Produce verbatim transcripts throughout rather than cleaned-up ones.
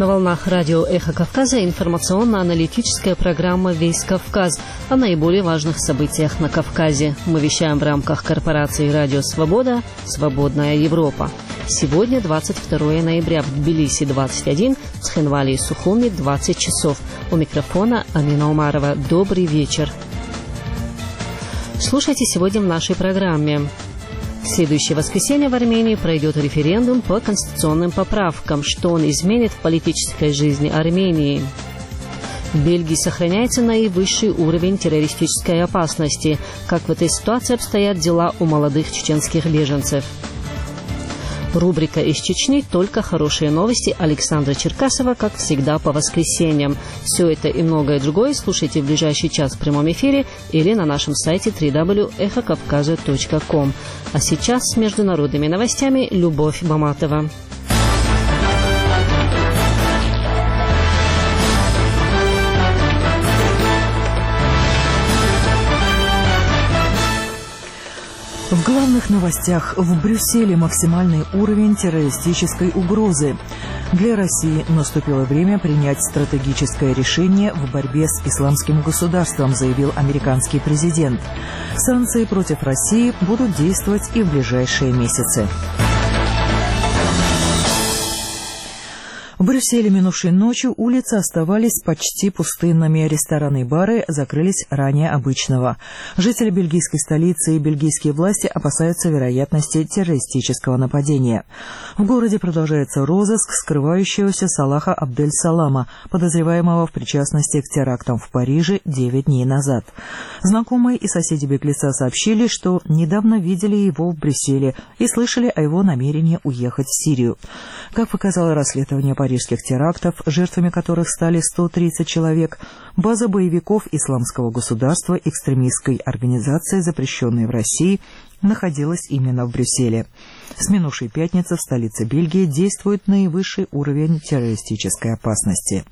На волнах радио «Эхо Кавказа» информационно-аналитическая программа «Весь Кавказ» о наиболее важных событиях на Кавказе. Мы вещаем в рамках корпорации «Радио Свобода. Свободная Европа». Сегодня двадцать второе ноября, в Тбилиси двадцать один, в Схенвале и Сухуми двадцать часов. У микрофона Амина Умарова. Добрый вечер. Слушайте сегодня в нашей программе. В следующее воскресенье в Армении пройдет референдум по конституционным поправкам, что он изменит в политической жизни Армении. В Бельгии сохраняется наивысший уровень террористической опасности. Как в этой ситуации обстоят дела у молодых чеченских беженцев? Рубрика «Из Чечни. Только хорошие новости» Александра Черкасова, как всегда, по воскресеньям. Все это и многое другое слушайте в ближайший час в прямом эфире или на нашем сайте дабл ю дабл ю дабл ю точка эхо кавказа точка ком. А сейчас с международными новостями Любовь Баматова. В главных новостях: в Брюсселе максимальный уровень террористической угрозы. Для России наступило время принять стратегическое решение в борьбе с исламским государством, заявил американский президент. Санкции против России будут действовать и в ближайшие месяцы. В Брюсселе минувшей ночью улицы оставались почти пустынными, рестораны и бары закрылись ранее обычного. Жители бельгийской столицы и бельгийские власти опасаются вероятности террористического нападения. В городе продолжается розыск скрывающегося Салаха Абдель-Салама, подозреваемого в причастности к терактам в Париже девять дней назад. Знакомые и соседи беглеца сообщили, что недавно видели его в Брюсселе и слышали о его намерении уехать в Сирию. Как показало расследование парижских терактов, жертвами которых стали сто тридцать человек, база боевиков исламского государства, экстремистской организации, запрещенной в России, находилась именно в Брюсселе. С минувшей пятницы в столице Бельгии действует наивысший уровень террористической опасности.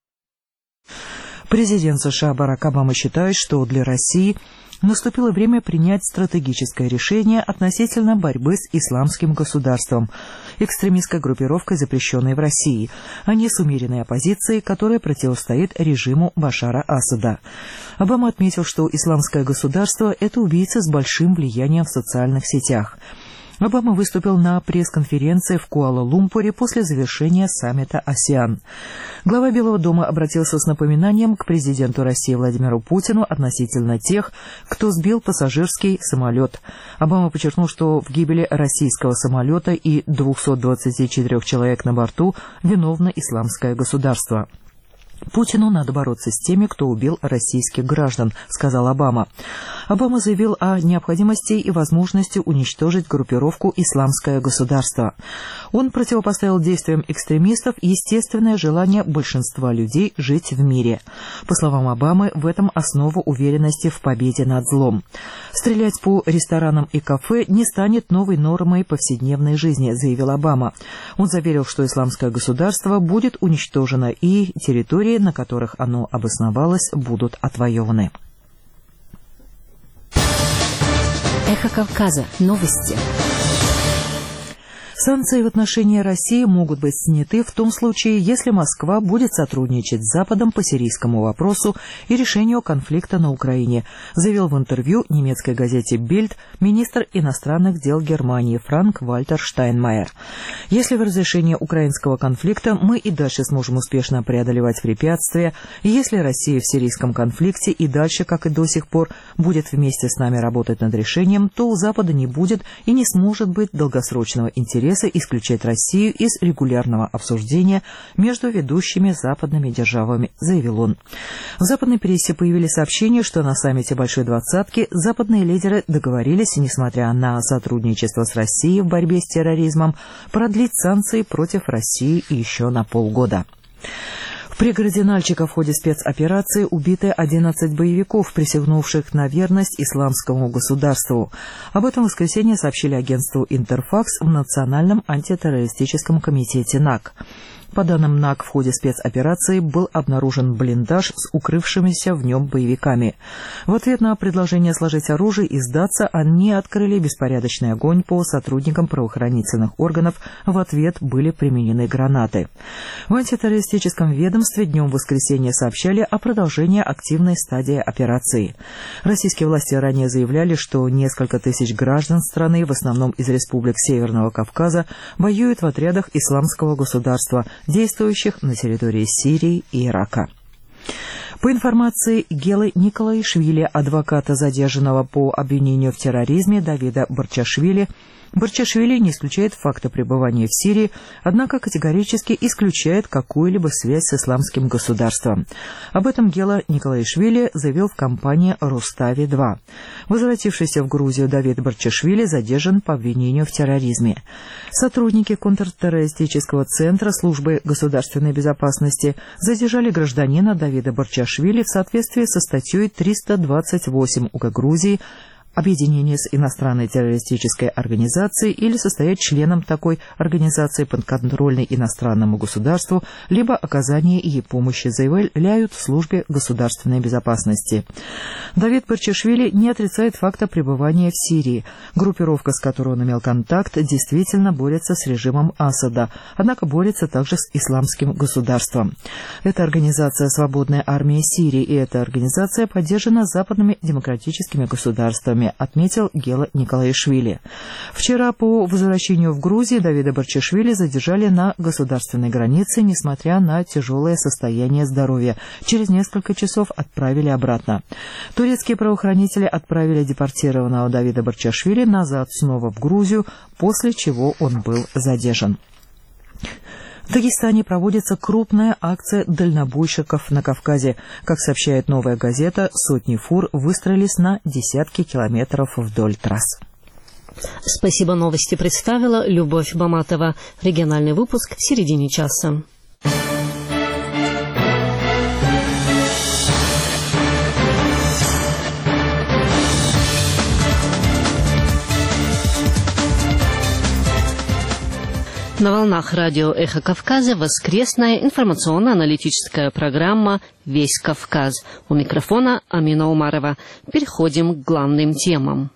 Президент США Барак Обама считает, что для России наступило время принять стратегическое решение относительно борьбы с исламским государством, экстремистской группировкой, запрещенной в России, а не с умеренной оппозицией, которая противостоит режиму Башара Асада. Обама отметил, что исламское государство – это убийца с большим влиянием в социальных сетях. Обама выступил на пресс-конференции в Куала-Лумпуре после завершения саммита АСЕАН. Глава Белого дома обратился с напоминанием к президенту России Владимиру Путину относительно тех, кто сбил пассажирский самолет. Обама подчеркнул, что в гибели российского самолета и двухсот двадцати четырёх человек на борту виновно исламское государство. «Путину надо бороться с теми, кто убил российских граждан», — сказал Обама. Обама заявил о необходимости и возможности уничтожить группировку «Исламское государство». Он противопоставил действиям экстремистов естественное желание большинства людей жить в мире. По словам Обамы, в этом основа уверенности в победе над злом. «Стрелять по ресторанам и кафе не станет новой нормой повседневной жизни», — заявил Обама. Он заверил, что исламское государство будет уничтожено и территории, на которых оно обосновалось, будут отвоеваны. Эхо Кавказа. Новости. Санкции в отношении России могут быть сняты в том случае, если Москва будет сотрудничать с Западом по сирийскому вопросу и решению конфликта на Украине, заявил в интервью немецкой газете «Бильд» министр иностранных дел Германии Франк-Вальтер Штайнмайер. «Если в разрешении украинского конфликта мы и дальше сможем успешно преодолевать препятствия, и если Россия в сирийском конфликте и дальше, как и до сих пор, будет вместе с нами работать над решением, то у Запада не будет и не сможет быть долгосрочного интереса исключать Россию из регулярного обсуждения между ведущими западными державами», — заявил он. В западной прессе появились сообщения, что на саммите Большой Двадцатки западные лидеры договорились, несмотря на сотрудничество с Россией в борьбе с терроризмом, продлить санкции против России еще на полгода. В пригороде Нальчика в ходе спецоперации убиты одиннадцать боевиков, присягнувших на верность исламскому государству. Об этом в воскресенье сообщили агентству «Интерфакс» в Национальном антитеррористическом комитете НАК. По данным НАК, в ходе спецоперации был обнаружен блиндаж с укрывшимися в нем боевиками. В ответ на предложение сложить оружие и сдаться, они открыли беспорядочный огонь по сотрудникам правоохранительных органов. В ответ были применены гранаты. В антитеррористическом ведомстве днем в воскресенье сообщали о продолжении активной стадии операции. Российские власти ранее заявляли, что несколько тысяч граждан страны, в основном из республик Северного Кавказа, воюют в отрядах исламского государства, действующих на территории Сирии и Ирака. По информации Гелы Николаишвили, адвоката задержанного по обвинению в терроризме Давида Барчашвили, Барчашвили не исключает факта пребывания в Сирии, однако категорически исключает какую-либо связь с исламским государством. Об этом Гела Николаишвили заявил в компании «Рустави-два». Возвратившийся в Грузию Давид Барчашвили задержан по обвинению в терроризме. Сотрудники контртеррористического центра службы государственной безопасности задержали гражданина Давида Барчашвили в соответствии со статьей триста двадцать восемь УК Грузии «Объединение с иностранной террористической организацией» или состоять членом такой организации, подконтрольной иностранному государству, либо оказание ей помощи, заявляют в службе государственной безопасности. Давид Барчашвили не отрицает факта пребывания в Сирии. Группировка, с которой он имел контакт, действительно борется с режимом Асада, однако борется также с исламским государством. Это организация «Свободная армия Сирии», и эта организация поддержана западными демократическими государствами, отметил Гела Николаишвили. Вчера по возвращению в Грузию Давида Барчашвили задержали на государственной границе, несмотря на тяжелое состояние здоровья. Через несколько часов отправили обратно. Турецкие правоохранители отправили депортированного Давида Барчашвили назад снова в Грузию, после чего он был задержан. В Дагестане проводится крупная акция дальнобойщиков на Кавказе. Как сообщает «Новая газета», сотни фур выстроились на десятки километров вдоль трасс. Спасибо, новости представила Любовь Баматова. Региональный выпуск в середине часа. На волнах радио «Эхо Кавказа» воскресная информационно-аналитическая программа «Весь Кавказ». У микрофона Амина Умарова. Переходим к главным темам.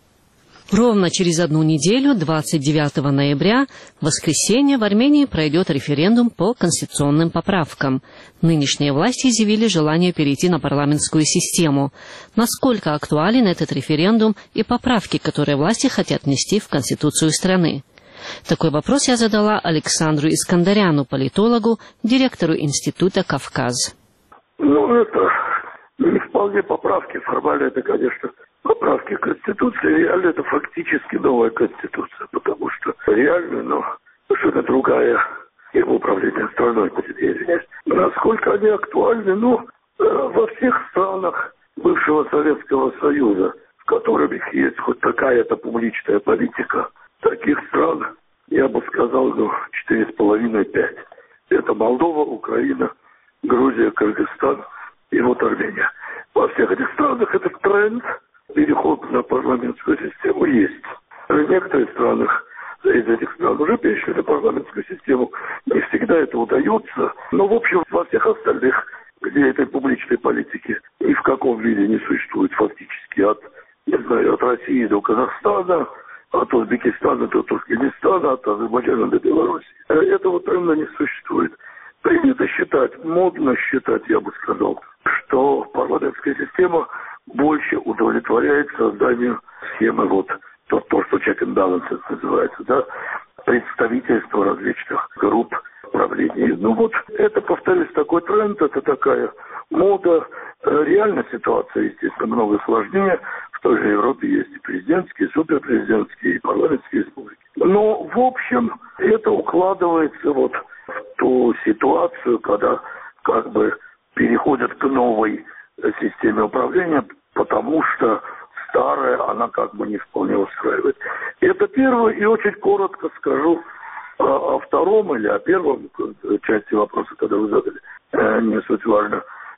Ровно через одну неделю, двадцать девятого ноября, в воскресенье, в Армении пройдет референдум по конституционным поправкам. Нынешние власти изъявили желание перейти на парламентскую систему. Насколько актуален этот референдум и поправки, которые власти хотят внести в Конституцию страны? Такой вопрос я задала Александру Искандаряну, политологу, директору Института «Кавказ». Ну, это не вполне поправки. Формально это, конечно, поправки к Конституции. Реально это фактически новая Конституция, потому что реально, ну, что-то другая схема управления страной будет, я извиняюсь. Насколько они актуальны? Ну, во всех странах бывшего Советского Союза, в которых есть хоть какая-то публичная политика, таких стран, я бы сказал, ну, четыре с половиной пять. Это Молдова, Украина, Грузия, Кыргызстан и вот Армения. Во всех этих странах этот тренд, переход на парламентскую систему, есть. В некоторых странах, из этих стран уже перешли на парламентскую систему. Не всегда это удается. Но, в общем, во всех остальных, где этой публичной политики ни в каком виде не существует фактически, от, не знаю, от России до Казахстана, от Узбекистана до Туркменистана, от Азербайджана до Беларуси. Этого тренда не существует. Принято считать, модно считать, я бы сказал, что парламентская система больше удовлетворяет созданию схемы, вот то, то что check and balances называется, да, представительства различных групп правления. Ну вот, это, повторюсь, такой тренд, это такая мода. Реально ситуация, естественно, много сложнее. В той же Европе есть и президентские, и суперпрезидентские, и парламентские республики. Но, в общем, это укладывается вот в ту ситуацию, когда как бы переходят к новой системе управления, потому что старая, она как бы не вполне устраивает. Это первое, и очень коротко скажу о, о втором или о первом части вопроса, когда вы задали, не суть важно,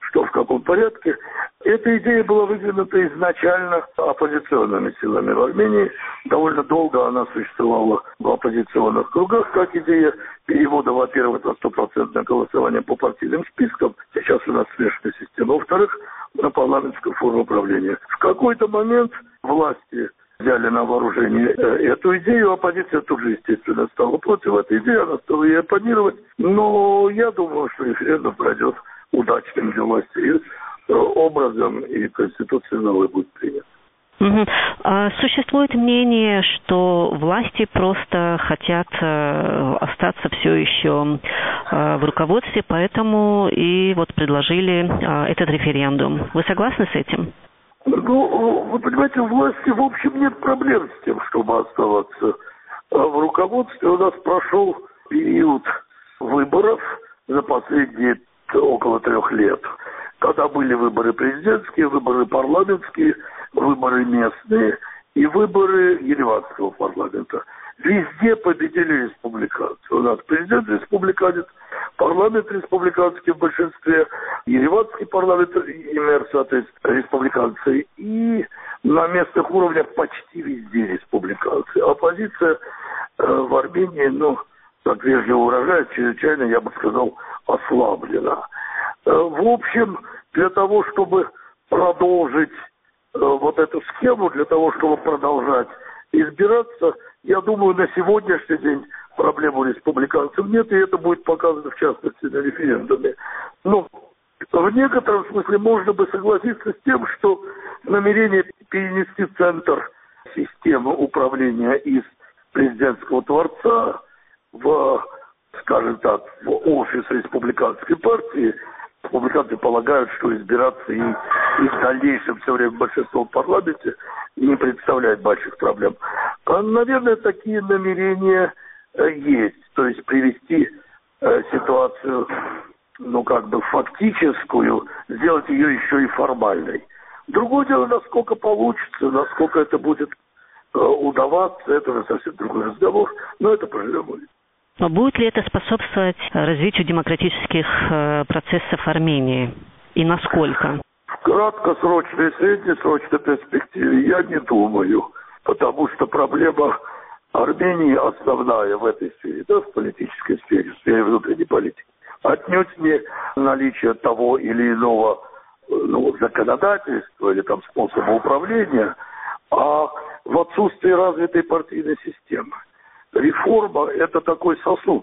что в каком порядке. Эта идея была выдвинута изначально оппозиционными силами в Армении. Довольно долго она существовала в оппозиционных кругах, как идея перевода, во-первых, на стопроцентное голосование по партийным спискам. Сейчас у нас смешанная система. Во-вторых, на парламентскую форму управления. В какой-то момент власти взяли на вооружение эту идею, оппозиция тут же, естественно, стала против этой идеи, она стала ей оппонировать. Но я думаю, что референдум пройдет удачным для власти образом, и Конституция новая будет принята. Угу. А существует мнение, что власти просто хотят остаться все еще в руководстве, поэтому и вот предложили этот референдум. Вы согласны с этим? Ну, вы понимаете, у власти, в общем, нет проблем с тем, чтобы оставаться в руководстве. У нас прошел период выборов за последние около трех лет, когда были выборы президентские, выборы парламентские, выборы местные и выборы Ереванского парламента. Везде победили республиканцы. У нас президент республиканец, парламент республиканский в большинстве, Ереванский парламент и мэр, соответственно, республиканцы. И на местных уровнях почти везде республиканцы. Оппозиция э, в Армении, ну, так вежливо выражаясь, чрезвычайно, я бы сказал, ослаблена. Э, в общем, для того, чтобы продолжить э, вот эту схему, для того, чтобы продолжать избираться, я думаю, на сегодняшний день проблем у республиканцев нет, и это будет показано, в частности, на референдуме. Но в некотором смысле можно бы согласиться с тем, что намерение перенести центр системы управления из президентского дворца в, скажем так, в офис республиканской партии, республиканцы полагают, что избираться и, и в дальнейшем все время большинство в парламенте не представляет больших проблем. А, наверное, такие намерения э, есть. То есть привести э, ситуацию, ну, как бы фактическую, сделать ее еще и формальной. Другое дело, насколько получится, насколько это будет э, удаваться, это уже совсем другой разговор, но это поживем. Но будет ли это способствовать развитию демократических э, процессов Армении? И насколько? В краткосрочной и среднесрочной перспективе я не думаю, потому что проблема Армении основная в этой сфере, да, в политической сфере, в сфере внутренней политики. Отнюдь не наличие того или иного, ну, законодательства или там способа управления, а в отсутствии развитой партийной системы. Реформа – это такой сосуд,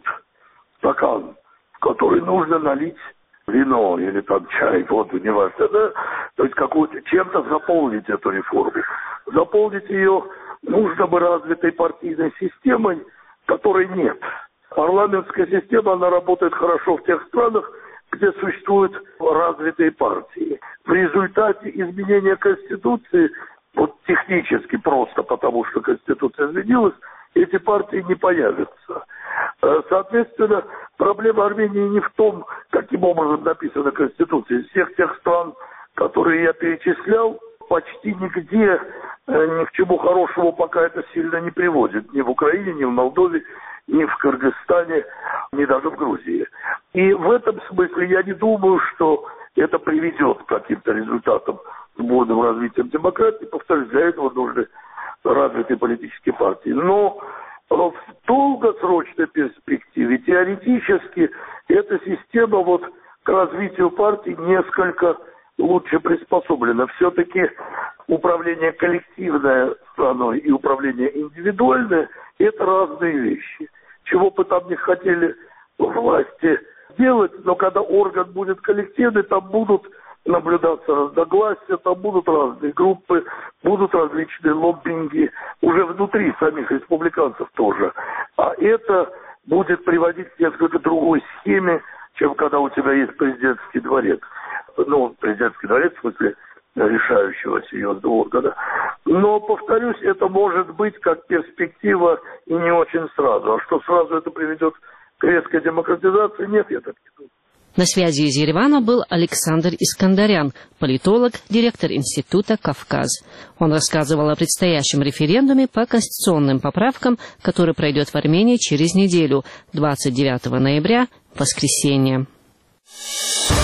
стакан, в который нужно налить вино или там чай, воду, неважно, да? То есть какую-то, чем-то заполнить эту реформу. Заполнить ее нужно бы развитой партийной системой, которой нет. Парламентская система, она работает хорошо в тех странах, где существуют развитые партии. В результате изменения Конституции, вот технически просто потому, что Конституция изменилась, эти партии не появятся. Соответственно, проблема Армении не в том, каким образом написана Конституция. Из всех тех стран, которые я перечислял, почти нигде ни к чему хорошему пока это сильно не приводит. Ни в Украине, ни в Молдове, ни в Кыргызстане, ни даже в Грузии. И в этом смысле я не думаю, что это приведет к каким-то результатам с бурным развитием демократии. Повторюсь, для этого нужны развитые политические партии. Но в долгосрочной перспективе теоретически эта система вот к развитию партий несколько лучше приспособлена. Все-таки управление коллективное страной и управление индивидуальное – это разные вещи. Чего бы там не хотели власти делать, но когда орган будет коллективный, там будут наблюдаться разногласия, там будут разные группы, будут различные лоббинги, уже внутри самих республиканцев тоже. А это будет приводить к несколько другой схеме, чем когда у тебя есть президентский дворец. Ну, президентский дворец, в смысле, решающего серьезного органа. Но, повторюсь, это может быть как перспектива и не очень сразу. А что сразу это приведет к резкой демократизации, нет, я так не думаю. На связи из Еревана был Александр Искандарян, политолог, директор Института «Кавказ». Он рассказывал о предстоящем референдуме по конституционным поправкам, который пройдет в Армении через неделю, двадцать девятого ноября, воскресенье.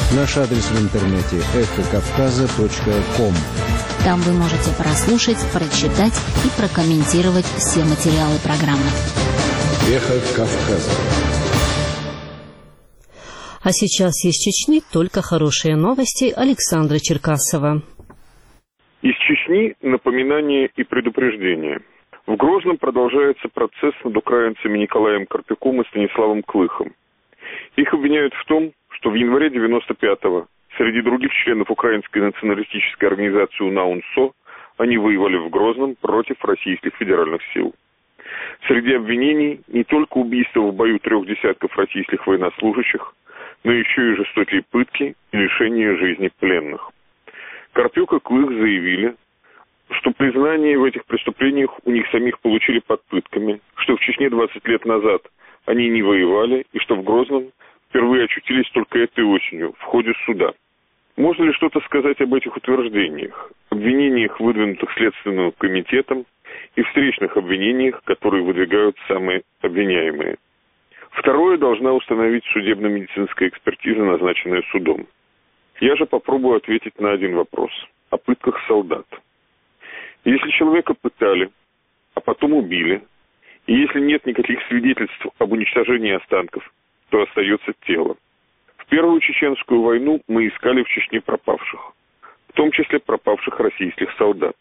Наш адрес в интернете эхо кавказа точка ком. Там вы можете прослушать, прочитать и прокомментировать все материалы программы. Эхо Кавказа. А сейчас из Чечни только хорошие новости Александра Черкасова. Из Чечни напоминание и предупреждение. В Грозном продолжается процесс над украинцами Николаем Карпюком и Станиславом Клыхом. Их обвиняют в том, что в январе девяносто пятого среди других членов украинской националистической организации УНА-УНСО они воевали в Грозном против российских федеральных сил. Среди обвинений не только убийство в бою трех десятков российских военнослужащих, но еще и жестокие пытки и лишение жизни пленных. Карпюк и Клых заявили, что признание в этих преступлениях у них самих получили под пытками, что в Чечне двадцать лет назад они не воевали и что в Грозном впервые очутились только этой осенью в ходе суда. Можно ли что-то сказать об этих утверждениях, обвинениях, выдвинутых Следственным комитетом, и встречных обвинениях, которые выдвигают самые обвиняемые? Второе должна установить судебно-медицинская экспертиза, назначенная судом. Я же попробую ответить на один вопрос о пытках солдат. Если человека пытали, а потом убили, и если нет никаких свидетельств об уничтожении останков, то остается тело. В Первую Чеченскую войну мы искали в Чечне пропавших, в том числе пропавших российских солдат.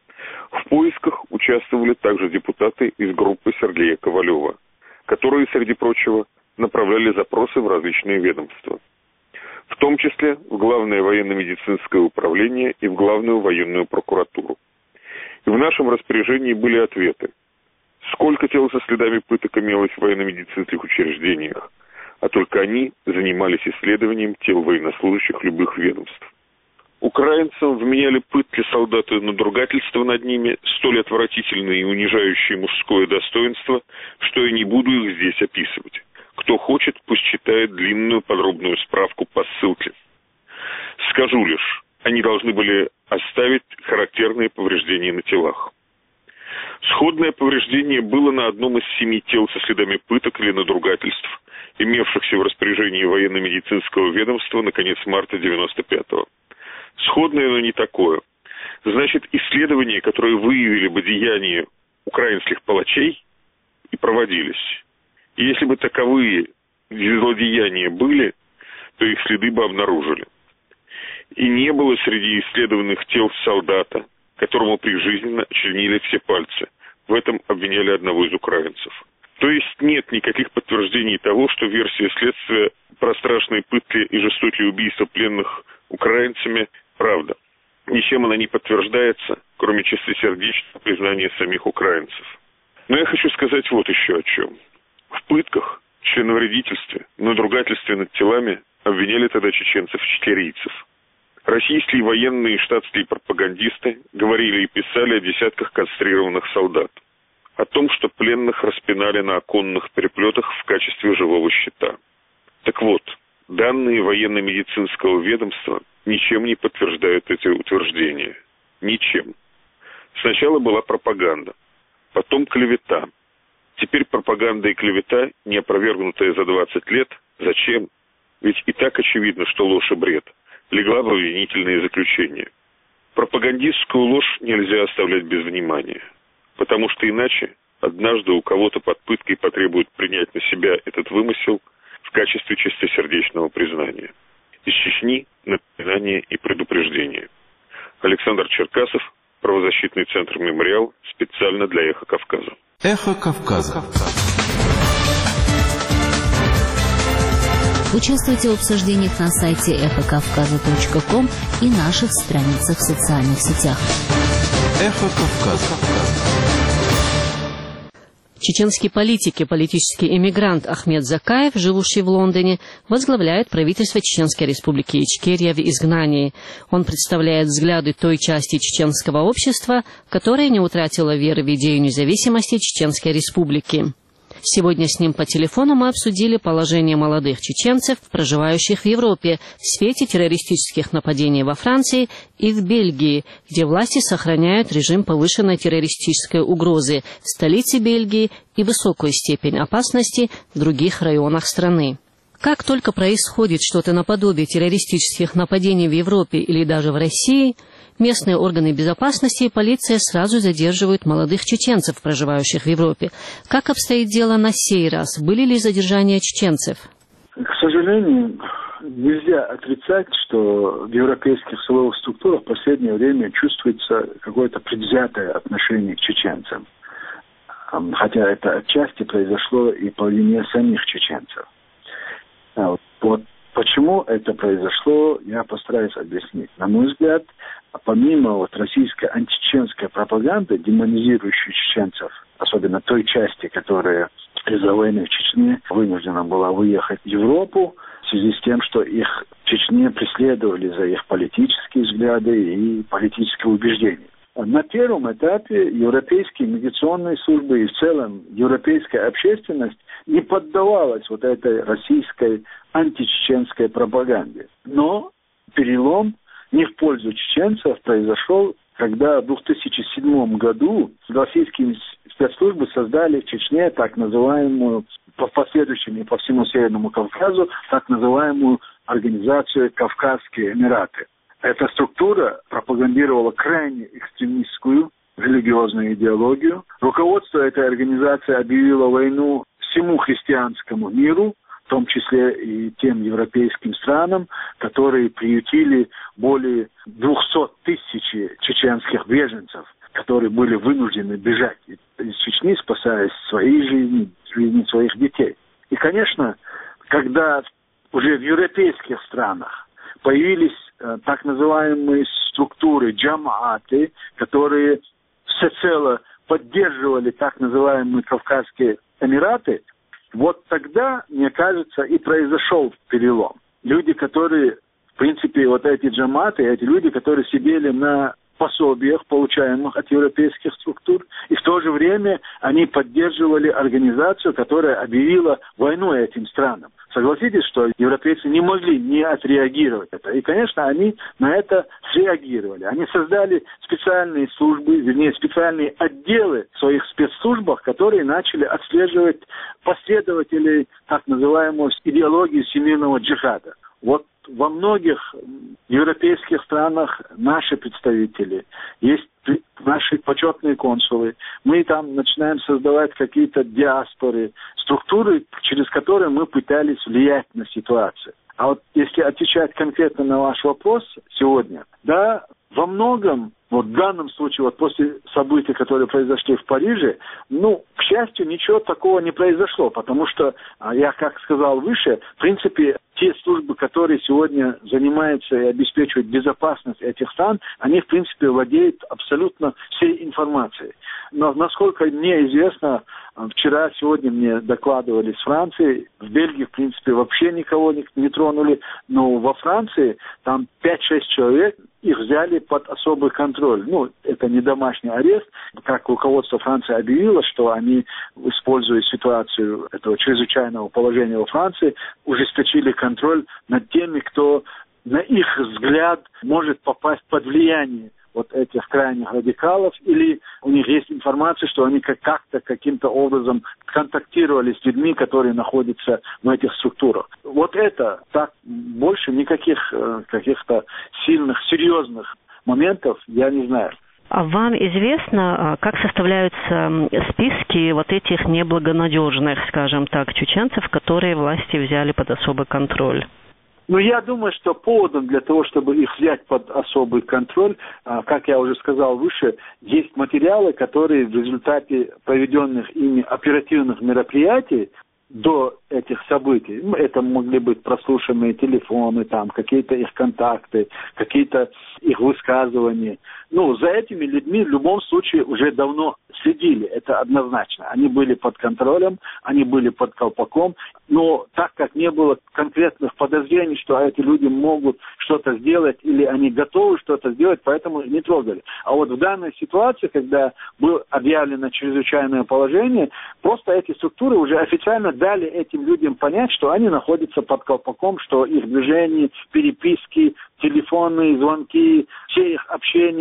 В поисках участвовали также депутаты из группы Сергея Ковалева, которые, среди прочего, направляли запросы в различные ведомства, в том числе в Главное военно-медицинское управление и в Главную военную прокуратуру. И в нашем распоряжении были ответы. Сколько тел со следами пыток имелось в военно-медицинских учреждениях, а только они занимались исследованием тел военнослужащих любых ведомств. Украинцам вменяли пытки солдаты и надругательства над ними, столь отвратительные и унижающие мужское достоинство, что я не буду их здесь описывать. Кто хочет, пусть читает длинную подробную справку по ссылке. Скажу лишь, они должны были оставить характерные повреждения на телах. Сходное повреждение было на одном из семи тел со следами пыток или надругательств, имевшихся в распоряжении военно-медицинского ведомства на конец марта девяносто пятого. Сходное, но не такое. Значит, исследования, которые выявили бы деяния украинских палачей, и проводились. И если бы таковые злодеяния были, то их следы бы обнаружили. И не было среди исследованных тел солдата, которому прижизненно членили все пальцы. В этом обвиняли одного из украинцев. То есть нет никаких подтверждений того, что версия следствия про страшные пытки и жестокие убийства пленных украинцами правда. Ничем она не подтверждается, кроме чистосердечного признания самих украинцев. Но я хочу сказать вот еще о чем. В пытках, членовредительстве, надругательстве над телами обвиняли тогда чеченцев-чечерийцев. Российские военные и штатские пропагандисты говорили и писали о десятках кастрированных солдат, о том, что пленных распинали на оконных переплетах в качестве живого щита. Так вот, данные военно-медицинского ведомства ничем не подтверждают эти утверждения. Ничем. Сначала была пропаганда, потом клевета. Теперь пропаганда и клевета, не опровергнутая за двадцать лет, зачем? Ведь и так очевидно, что ложь и бред, легла в обвинительные заключения. Пропагандистскую ложь нельзя оставлять без внимания, потому что иначе однажды у кого-то под пыткой потребуют принять на себя этот вымысел в качестве чистосердечного признания. Из Чечни напоминание и предупреждение. Александр Черкасов, правозащитный центр «Мемориал», специально для «Эхо Кавказа». Эхо Кавказа. Участвуйте в обсуждениях на сайте эхо кавказа точка ком и наших страницах в социальных сетях. Эхо Кавказа. Чеченский политик и политический эмигрант Ахмед Закаев, живущий в Лондоне, возглавляет правительство Чеченской республики Ичкерия в изгнании. Он представляет взгляды той части чеченского общества, которая не утратила веры в идею независимости Чеченской республики. Сегодня с ним по телефону мы обсудили положение молодых чеченцев, проживающих в Европе, в свете террористических нападений во Франции и в Бельгии, где власти сохраняют режим повышенной террористической угрозы в столице Бельгии и высокую степень опасности в других районах страны. Как только происходит что-то наподобие террористических нападений в Европе или даже в России, местные органы безопасности и полиция сразу задерживают молодых чеченцев, проживающих в Европе. Как обстоит дело на сей раз? Были ли задержания чеченцев? К сожалению, нельзя отрицать, что в европейских силовых структурах в последнее время чувствуется какое-то предвзятое отношение к чеченцам. Хотя это отчасти произошло и по вине самих чеченцев. Вот, вот почему это произошло, я постараюсь объяснить. На мой взгляд, помимо вот российской античеченской пропаганды, демонизирующей чеченцев, особенно той части, которая из-за войны в Чечне вынуждена была выехать в Европу, в связи с тем, что их в Чечне преследовали за их политические взгляды и политические убеждения. На первом этапе европейские миграционные службы и в целом европейская общественность не поддавалась вот этой российской античеченской пропаганде. Но перелом не в пользу чеченцев произошел, когда в две тысячи седьмом году российские спецслужбы создали в Чечне так называемую, по последующим и по всему Северному Кавказу, так называемую организацию «Кавказские Эмираты». Эта структура пропагандировала крайне экстремистскую религиозную идеологию. Руководство этой организации объявило войну всему христианскому миру, в том числе и тем европейским странам, которые приютили более двухсот тысяч чеченских беженцев, которые были вынуждены бежать из Чечни, спасая свои жизни, жизни своих детей. И, конечно, когда уже в европейских странах появились э, так называемые структуры, джамааты, которые всецело поддерживали так называемые Кавказские Эмираты, вот тогда, мне кажется, и произошел перелом. Люди, которые, в принципе, вот эти джамааты, эти люди, которые сидели на пособиях, получаемых от европейских структур, и в то же время они поддерживали организацию, которая объявила войну этим странам. Согласитесь, что европейцы не могли не отреагировать это. И, конечно, они на это среагировали. Они создали специальные службы, вернее, специальные отделы в своих спецслужбах, которые начали отслеживать последователей так называемой идеологии всемирного джихада. Вот во многих европейских странах наши представители, есть наши почетные консулы. Мы там начинаем создавать какие-то диаспоры, структуры, через которые мы пытались влиять на ситуацию. А вот если отвечать конкретно на ваш вопрос сегодня, да, во многом, вот в данном случае, вот после событий, которые произошли в Париже, ну, к счастью, ничего такого не произошло, потому что, я как сказал выше, в принципе, те службы, которые сегодня занимаются и обеспечивают безопасность этих стран, они, в принципе, владеют абсолютно всей информацией. Но, насколько мне известно, вчера, сегодня мне докладывали с Франции, в Бельгии, в принципе, вообще никого не, не тронули, но во Франции там пять-шесть человек, их взяли под особый контроль. Ну, это не домашний арест. Как руководство Франции объявило, что они, используя ситуацию этого чрезвычайного положения во Франции, ужесточили контроль над теми, кто, на их взгляд, может попасть под влияние вот этих крайних радикалов, или у них есть информация, что они как-то, каким-то образом контактировали с людьми, которые находятся в этих структурах. Вот это так, больше никаких каких-то сильных, серьезных моментов я не знаю. А вам известно, как составляются списки вот этих неблагонадежных, скажем так, чеченцев, которые власти взяли под особый контроль? Ну, я думаю, что поводом для того, чтобы их взять под особый контроль, как я уже сказал выше, есть материалы, которые в результате проведенных ими оперативных мероприятий до этих событий, это могли быть прослушанные телефоны, там, какие-то их контакты, какие-то их высказывания. Ну, за этими людьми в любом случае уже давно следили, это однозначно. Они были под контролем, они были под колпаком, но так как не было конкретных подозрений, что эти люди могут что-то сделать или они готовы что-то сделать, поэтому не трогали. А вот в данной ситуации, когда было объявлено чрезвычайное положение, просто эти структуры уже официально дали этим людям понять, что они находятся под колпаком, что их движения, переписки, телефонные звонки, все их общение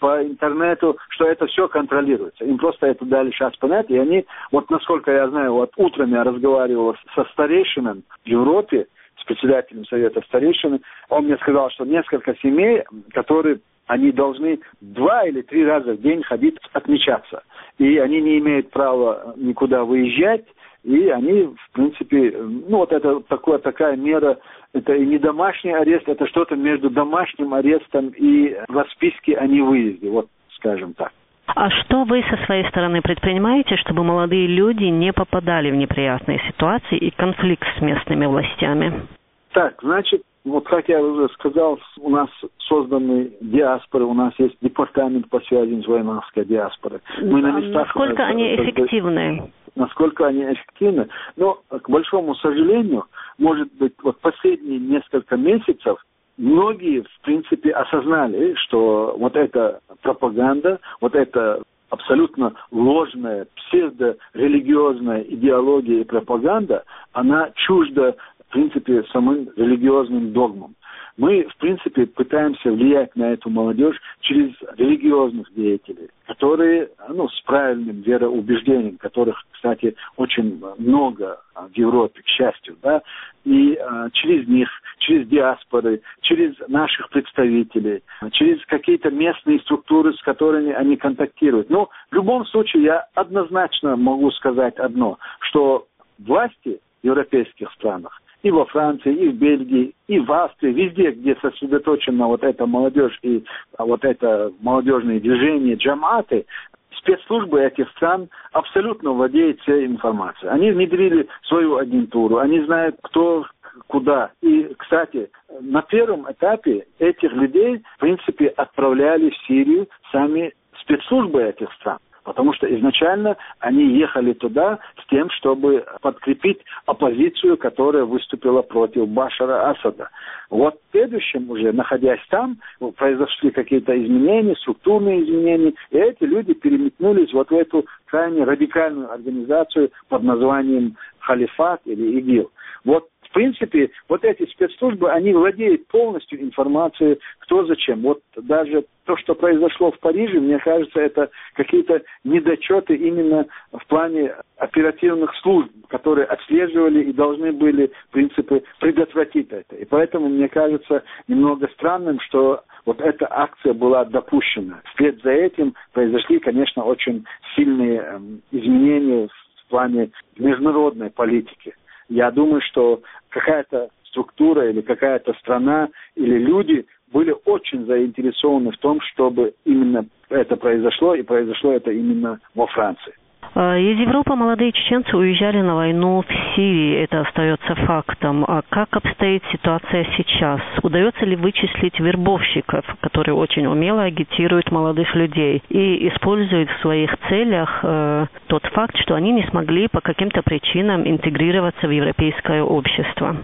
по интернету, что это все контролируется. Им просто это дали сейчас понять, и они, вот насколько я знаю, вот утром я разговаривал со старейшинами в Европе, с председателем Совета старейшин, он мне сказал, что несколько семей, которые они должны два или три раза в день ходить отмечаться. И они не имеют права никуда выезжать, и они, в принципе, ну вот это такое, такая мера, это и не домашний арест, это что-то между домашним арестом и расписки о невыезде, вот скажем так. А что вы со своей стороны предпринимаете, чтобы молодые люди не попадали в неприятные ситуации и конфликт с местными властями? Так, значит, вот как я уже сказал, у нас созданы диаспоры, у нас есть департамент по связям с воинской диаспорой. Мы на местах, насколько они эффективны? Насколько они эффективны? Но, к большому сожалению, может быть, вот последние несколько месяцев многие, в принципе, осознали, что вот эта пропаганда, вот эта абсолютно ложная, псевдорелигиозная идеология и пропаганда, она чужда, в принципе, самым религиозным догмам. Мы, в принципе, пытаемся влиять на эту молодежь через религиозных деятелей, которые, ну, с правильным вероубеждением, которых, кстати, очень много в Европе, к счастью, да, и а, через них, через диаспоры, через наших представителей, через какие-то местные структуры, с которыми они контактируют. Но в любом случае я однозначно могу сказать одно, что власти в европейских странах, и во Франции, и в Бельгии, и в Австрии, везде, где сосредоточена вот эта молодежь и вот это молодежные движения, джаматы, спецслужбы этих стран абсолютно владеют всей информацией. Они внедрили свою агентуру, они знают, кто куда. И, кстати, на первом этапе этих людей, в принципе, отправляли в Сирию сами спецслужбы этих стран. Потому что изначально они ехали туда с тем, чтобы подкрепить оппозицию, которая выступила против Башара Асада. Вот в следующем уже, находясь там, произошли какие-то изменения, структурные изменения, и эти люди переметнулись вот в эту крайне радикальную организацию под названием Халифат или ИГИЛ. Вот, в принципе, вот эти спецслужбы, они владеют полностью информацией, кто зачем. Вот даже то, что произошло в Париже, мне кажется, это какие-то недочеты именно в плане оперативных служб, которые отслеживали и должны были, в принципе, предотвратить это. И поэтому мне кажется немного странным, что вот эта акция была допущена. Вслед за этим произошли, конечно, очень сильные э, изменения в плане международной политики. Я думаю, что какая-то структура или какая-то страна или люди были очень заинтересованы в том, чтобы именно это произошло, и произошло это именно во Франции. Из Европы молодые чеченцы уезжали на войну в Сирии, это остается фактом. А как обстоит ситуация сейчас? Удается ли вычислить вербовщиков, которые очень умело агитируют молодых людей и используют в своих целях э, тот факт, что они не смогли по каким-то причинам интегрироваться в европейское общество?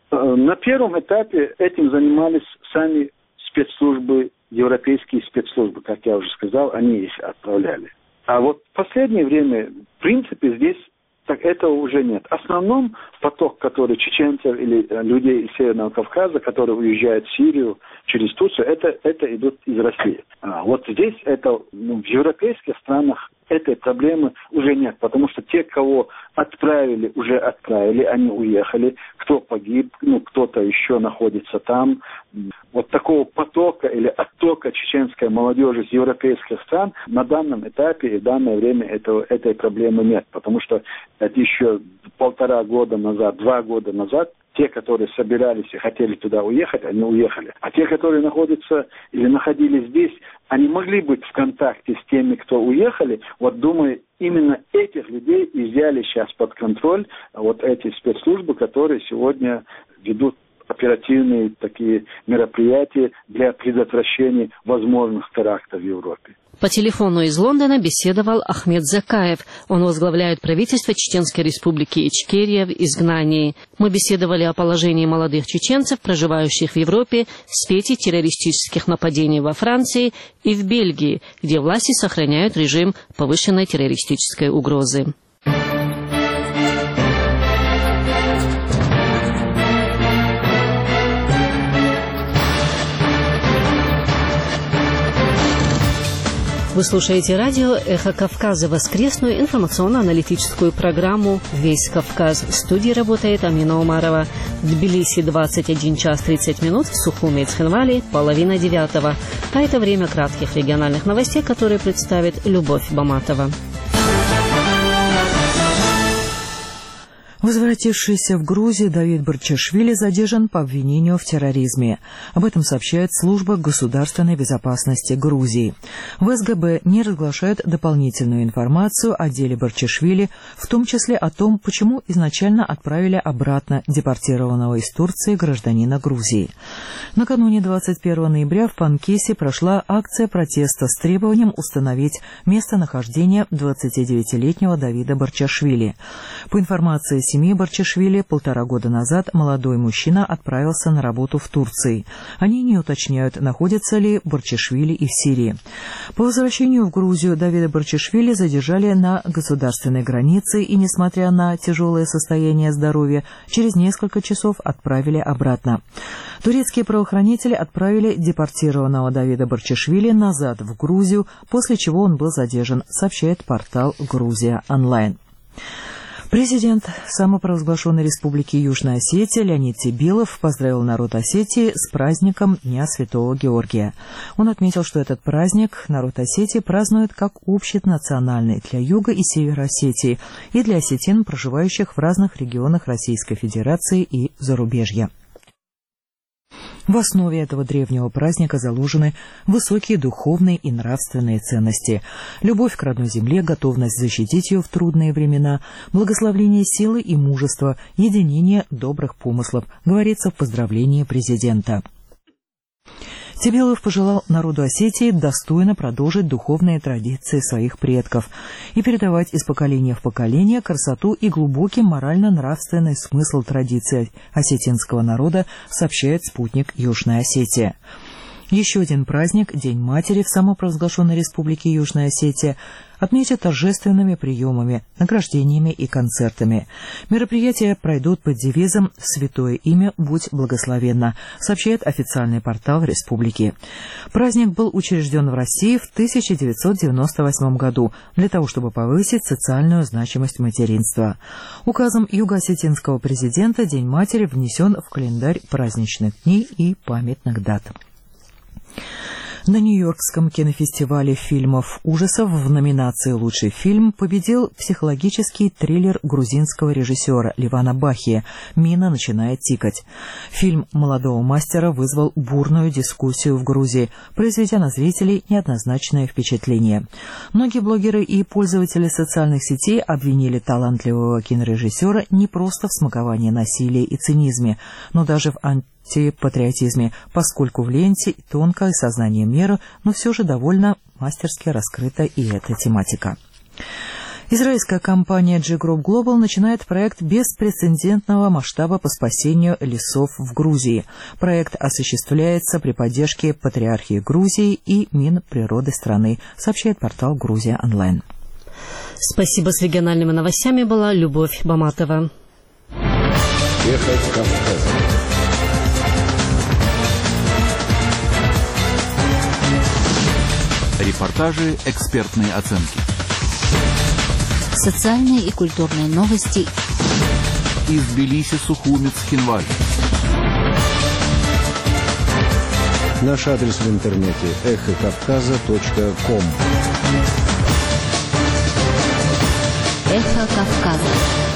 На первом этапе этим занимались сами спецслужбы, европейские спецслужбы, как я уже сказал, они их отправляли. А вот в последнее время, в принципе, здесь так этого уже нет. В основном поток, который чеченцев или людей из Северного Кавказа, которые уезжают в Сирию через Турцию, это, это идут из России. А вот здесь это, ну, в европейских странах этой проблемы уже нет, потому что те, кого отправили, уже отправили, они уехали, кто погиб, ну, кто-то еще находится там. Вот такого потока или оттока чеченской молодежи с европейских стран на данном этапе и в данное время этого, этой проблемы нет, потому что это еще полтора года назад, два года назад, те, которые собирались и хотели туда уехать, они уехали. А те, которые находятся или находились здесь, они могли быть в контакте с теми, кто уехали. Вот, думаю, именно этих людей и взяли сейчас под контроль вот эти спецслужбы, которые сегодня ведут оперативные такие мероприятия для предотвращения возможных терактов в Европе. По телефону из Лондона беседовал Ахмед Закаев. Он возглавляет правительство Чеченской республики Ичкерия в изгнании. Мы беседовали о положении молодых чеченцев, проживающих в Европе, в свете террористических нападений во Франции и в Бельгии, где власти сохраняют режим повышенной террористической угрозы. Вы слушаете радио «Эхо Кавказа», воскресную информационно-аналитическую программу «Весь Кавказ». В студии работает Амина Умарова. В Тбилиси двадцать один час тридцать минут, в Сухуми и Цхинвали половина девятого. А это время кратких региональных новостей, которые представит Любовь Баматова. Возвратившийся в Грузию Давид Барчашвили задержан по обвинению в терроризме. Об этом сообщает служба государственной безопасности Грузии. В СГБ не разглашают дополнительную информацию о деле Барчашвили, в том числе о том, почему изначально отправили обратно депортированного из Турции гражданина Грузии. Накануне двадцать первого ноября в Панкисе прошла акция протеста с требованием установить местонахождение двадцатидевятилетнего Давида Барчашвили. По информации семьи Барчашвили, полтора года назад молодой мужчина отправился на работу в Турции. Они не уточняют, находится ли Барчашвили и в Сирии. По возвращению в Грузию Давида Барчашвили задержали на государственной границе и, несмотря на тяжелое состояние здоровья, через несколько часов отправили обратно. Турецкие правоохранители отправили депортированного Давида Барчашвили назад в Грузию, после чего он был задержан, сообщает портал «Грузия онлайн». Президент самопровозглашенной республики Южная Осетия Леонид Тебилов поздравил народ Осетии с праздником Дня Святого Георгия. Он отметил, что этот праздник народ Осетии празднует как общенациональный для Юга и Севера Осетии и для осетин, проживающих в разных регионах Российской Федерации и зарубежья. В основе этого древнего праздника заложены высокие духовные и нравственные ценности. Любовь к родной земле, готовность защитить ее в трудные времена, благословление силы и мужества, единение добрых помыслов, говорится в поздравлении президента. Тебилов пожелал народу Осетии достойно продолжить духовные традиции своих предков и передавать из поколения в поколение красоту и глубокий морально-нравственный смысл традиций осетинского народа, сообщает спутник Южная Осетия. Еще один праздник, День матери в самопровозглашенной республике Южная Осетия, отметят торжественными приемами, награждениями и концертами. Мероприятия пройдут под девизом «Святое имя, будь благословенна», сообщает официальный портал республики. Праздник был учрежден в России в тысяча девятьсот девяносто восьмом году для того, чтобы повысить социальную значимость материнства. Указом юго-осетинского президента День матери внесен в календарь праздничных дней и памятных дат. На Нью-Йоркском кинофестивале фильмов ужасов в номинации «Лучший фильм» победил психологический триллер грузинского режиссера Ливана Бахия «Мина начинает тикать». Фильм молодого мастера вызвал бурную дискуссию в Грузии, произведя на зрителей неоднозначное впечатление. Многие блогеры и пользователи социальных сетей обвинили талантливого кинорежиссера не просто в смаковании насилия и цинизме, но даже в антипатриотизме, поскольку в ленте тонко и сознанием меры, но все же довольно мастерски раскрыта и эта тематика. Израильская компания G Group Global начинает проект беспрецедентного масштаба по спасению лесов в Грузии. Проект осуществляется при поддержке Патриархии Грузии и Минприроды страны, сообщает портал «Грузия онлайн». Спасибо. С региональными новостями была Любовь Баматова. Эхо Кавказа. Репортажи, экспертные оценки. Социальные и культурные новости. Из Тбилиси, Сухуми, Цхинвали. Наш адрес в интернете эхо кавказа точка ком. Эхо Кавказа.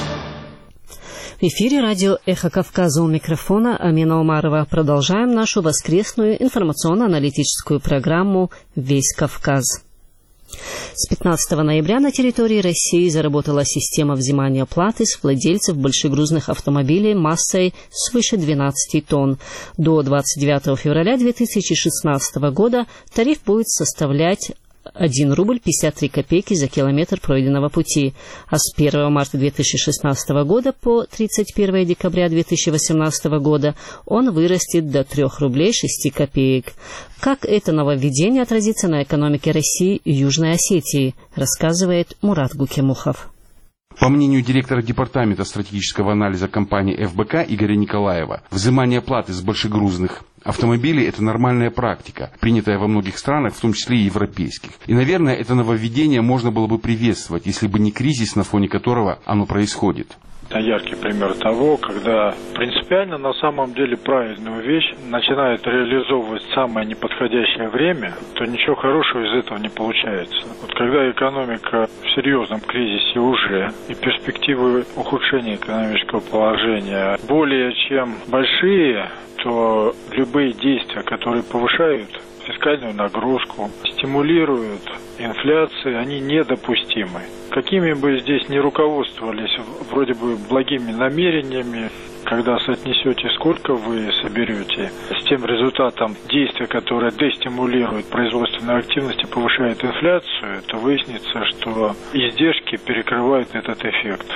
В эфире радио «Эхо Кавказа», у микрофона Амина Умарова. Продолжаем нашу воскресную информационно-аналитическую программу «Весь Кавказ». С пятнадцатого ноября на территории России заработала система взимания платы с владельцев большегрузных автомобилей массой свыше двенадцати тонн. До двадцать девятого февраля две тысячи шестнадцатого года тариф будет составлять один рубль пятьдесят три копейки за километр пройденного пути, а с первого марта две тысячи шестнадцатого года по тридцать первое декабря две тысячи восемнадцатого года он вырастет до трёх рублей шести копеек. Как это нововведение отразится на экономике России и Южной Осетии, рассказывает Мурат Гукемухов. По мнению директора департамента стратегического анализа компании эф бэ ка Игоря Николаева, взимание платы с большегрузных автомобилей – это нормальная практика, принятая во многих странах, в том числе и европейских. И, наверное, это нововведение можно было бы приветствовать, если бы не кризис, на фоне которого оно происходит. Это яркий пример того, когда принципиально на самом деле правильную вещь начинает реализовывать в самое неподходящее время, то ничего хорошего из этого не получается. Вот когда экономика в серьезном кризисе уже и перспективы ухудшения экономического положения более чем большие, то любые действия, которые повышают фискальную нагрузку, стимулируют инфляцию, они недопустимы. Какими бы здесь ни руководствовались вроде бы благими намерениями, когда соотнесете, сколько вы соберете, с тем результатом действия, которое дестимулирует производственную активность и повышает инфляцию, то выяснится, что издержки перекрывают этот эффект.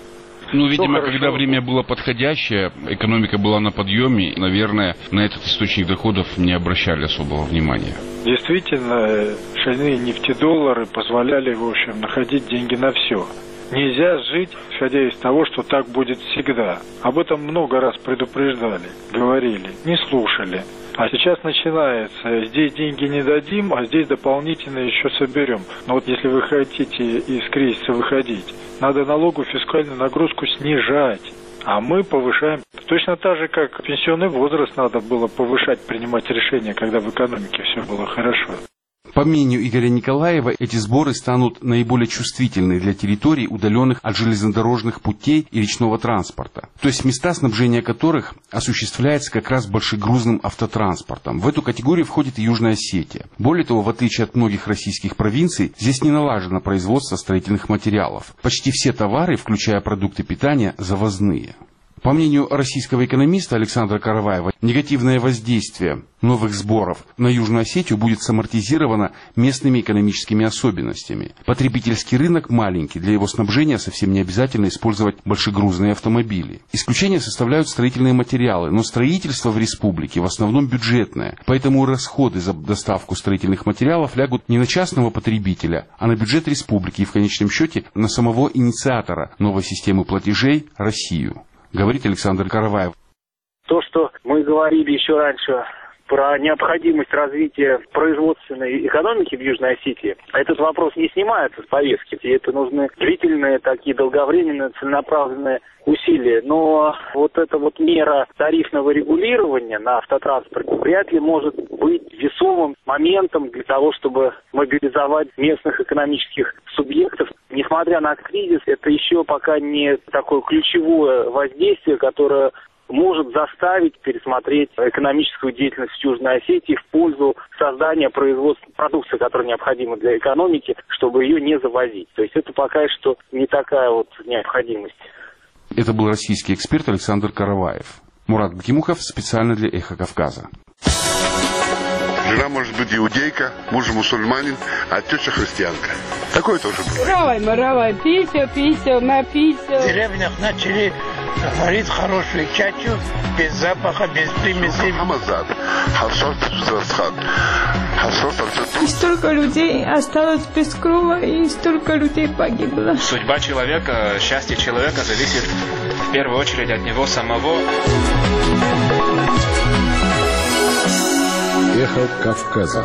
Ну, видимо, хорошо. Когда время было подходящее, экономика была на подъеме, и, наверное, на этот источник доходов не обращали особого внимания. Действительно, шальные нефтедоллары позволяли, в общем, находить деньги на все. Нельзя жить, исходя из того, что так будет всегда. Об этом много раз предупреждали, говорили, не слушали. А сейчас начинается, здесь деньги не дадим, а здесь дополнительно еще соберем. Но вот если вы хотите из кризиса выходить, надо налоговую фискальную нагрузку снижать. А мы повышаем. Точно так же, как пенсионный возраст надо было повышать, принимать решения, когда в экономике все было хорошо. По мнению Игоря Николаева, эти сборы станут наиболее чувствительны для территорий, удаленных от железнодорожных путей и речного транспорта, то есть места, снабжения которых осуществляется как раз большегрузным автотранспортом. В эту категорию входит и Южная Осетия. Более того, в отличие от многих российских провинций, здесь не налажено производство строительных материалов. Почти все товары, включая продукты питания, завозные. По мнению российского экономиста Александра Караваева, негативное воздействие новых сборов на Южную Осетию будет самортизировано местными экономическими особенностями. Потребительский рынок маленький, для его снабжения совсем не обязательно использовать большегрузные автомобили. Исключение составляют строительные материалы, но строительство в республике в основном бюджетное, поэтому расходы за доставку строительных материалов лягут не на частного потребителя, а на бюджет республики и в конечном счете на самого инициатора новой системы платежей – Россию. Говорит Александр Караваев. То, что мы говорили еще раньше про необходимость развития производственной экономики в Южной Осетии, этот вопрос не снимается с повестки. И это нужны длительные, такие долговременные, целенаправленные усилия. Но вот эта вот мера тарифного регулирования на автотранспорте вряд ли может быть весомым моментом для того, чтобы мобилизовать местных экономических субъектов. Несмотря на кризис, это еще пока не такое ключевое воздействие, которое может заставить пересмотреть экономическую деятельность в Южной Осетии в пользу создания производства продукции, которая необходима для экономики, чтобы ее не завозить. То есть это пока что не такая вот необходимость. Это был российский эксперт Александр Караваев. Мурат Бакимухов специально для «Эхо Кавказа». Жена может быть иудейка, муж мусульманин, а теща христианка. Такое тоже бывает. Равай, маравай, пися, пися, напися. В деревнях начали варить хорошую чачу, без запаха, без примесей. И столько людей осталось без крова, и столько людей погибло. Судьба человека, счастье человека зависит в первую очередь от него самого. Эхо Кавказа.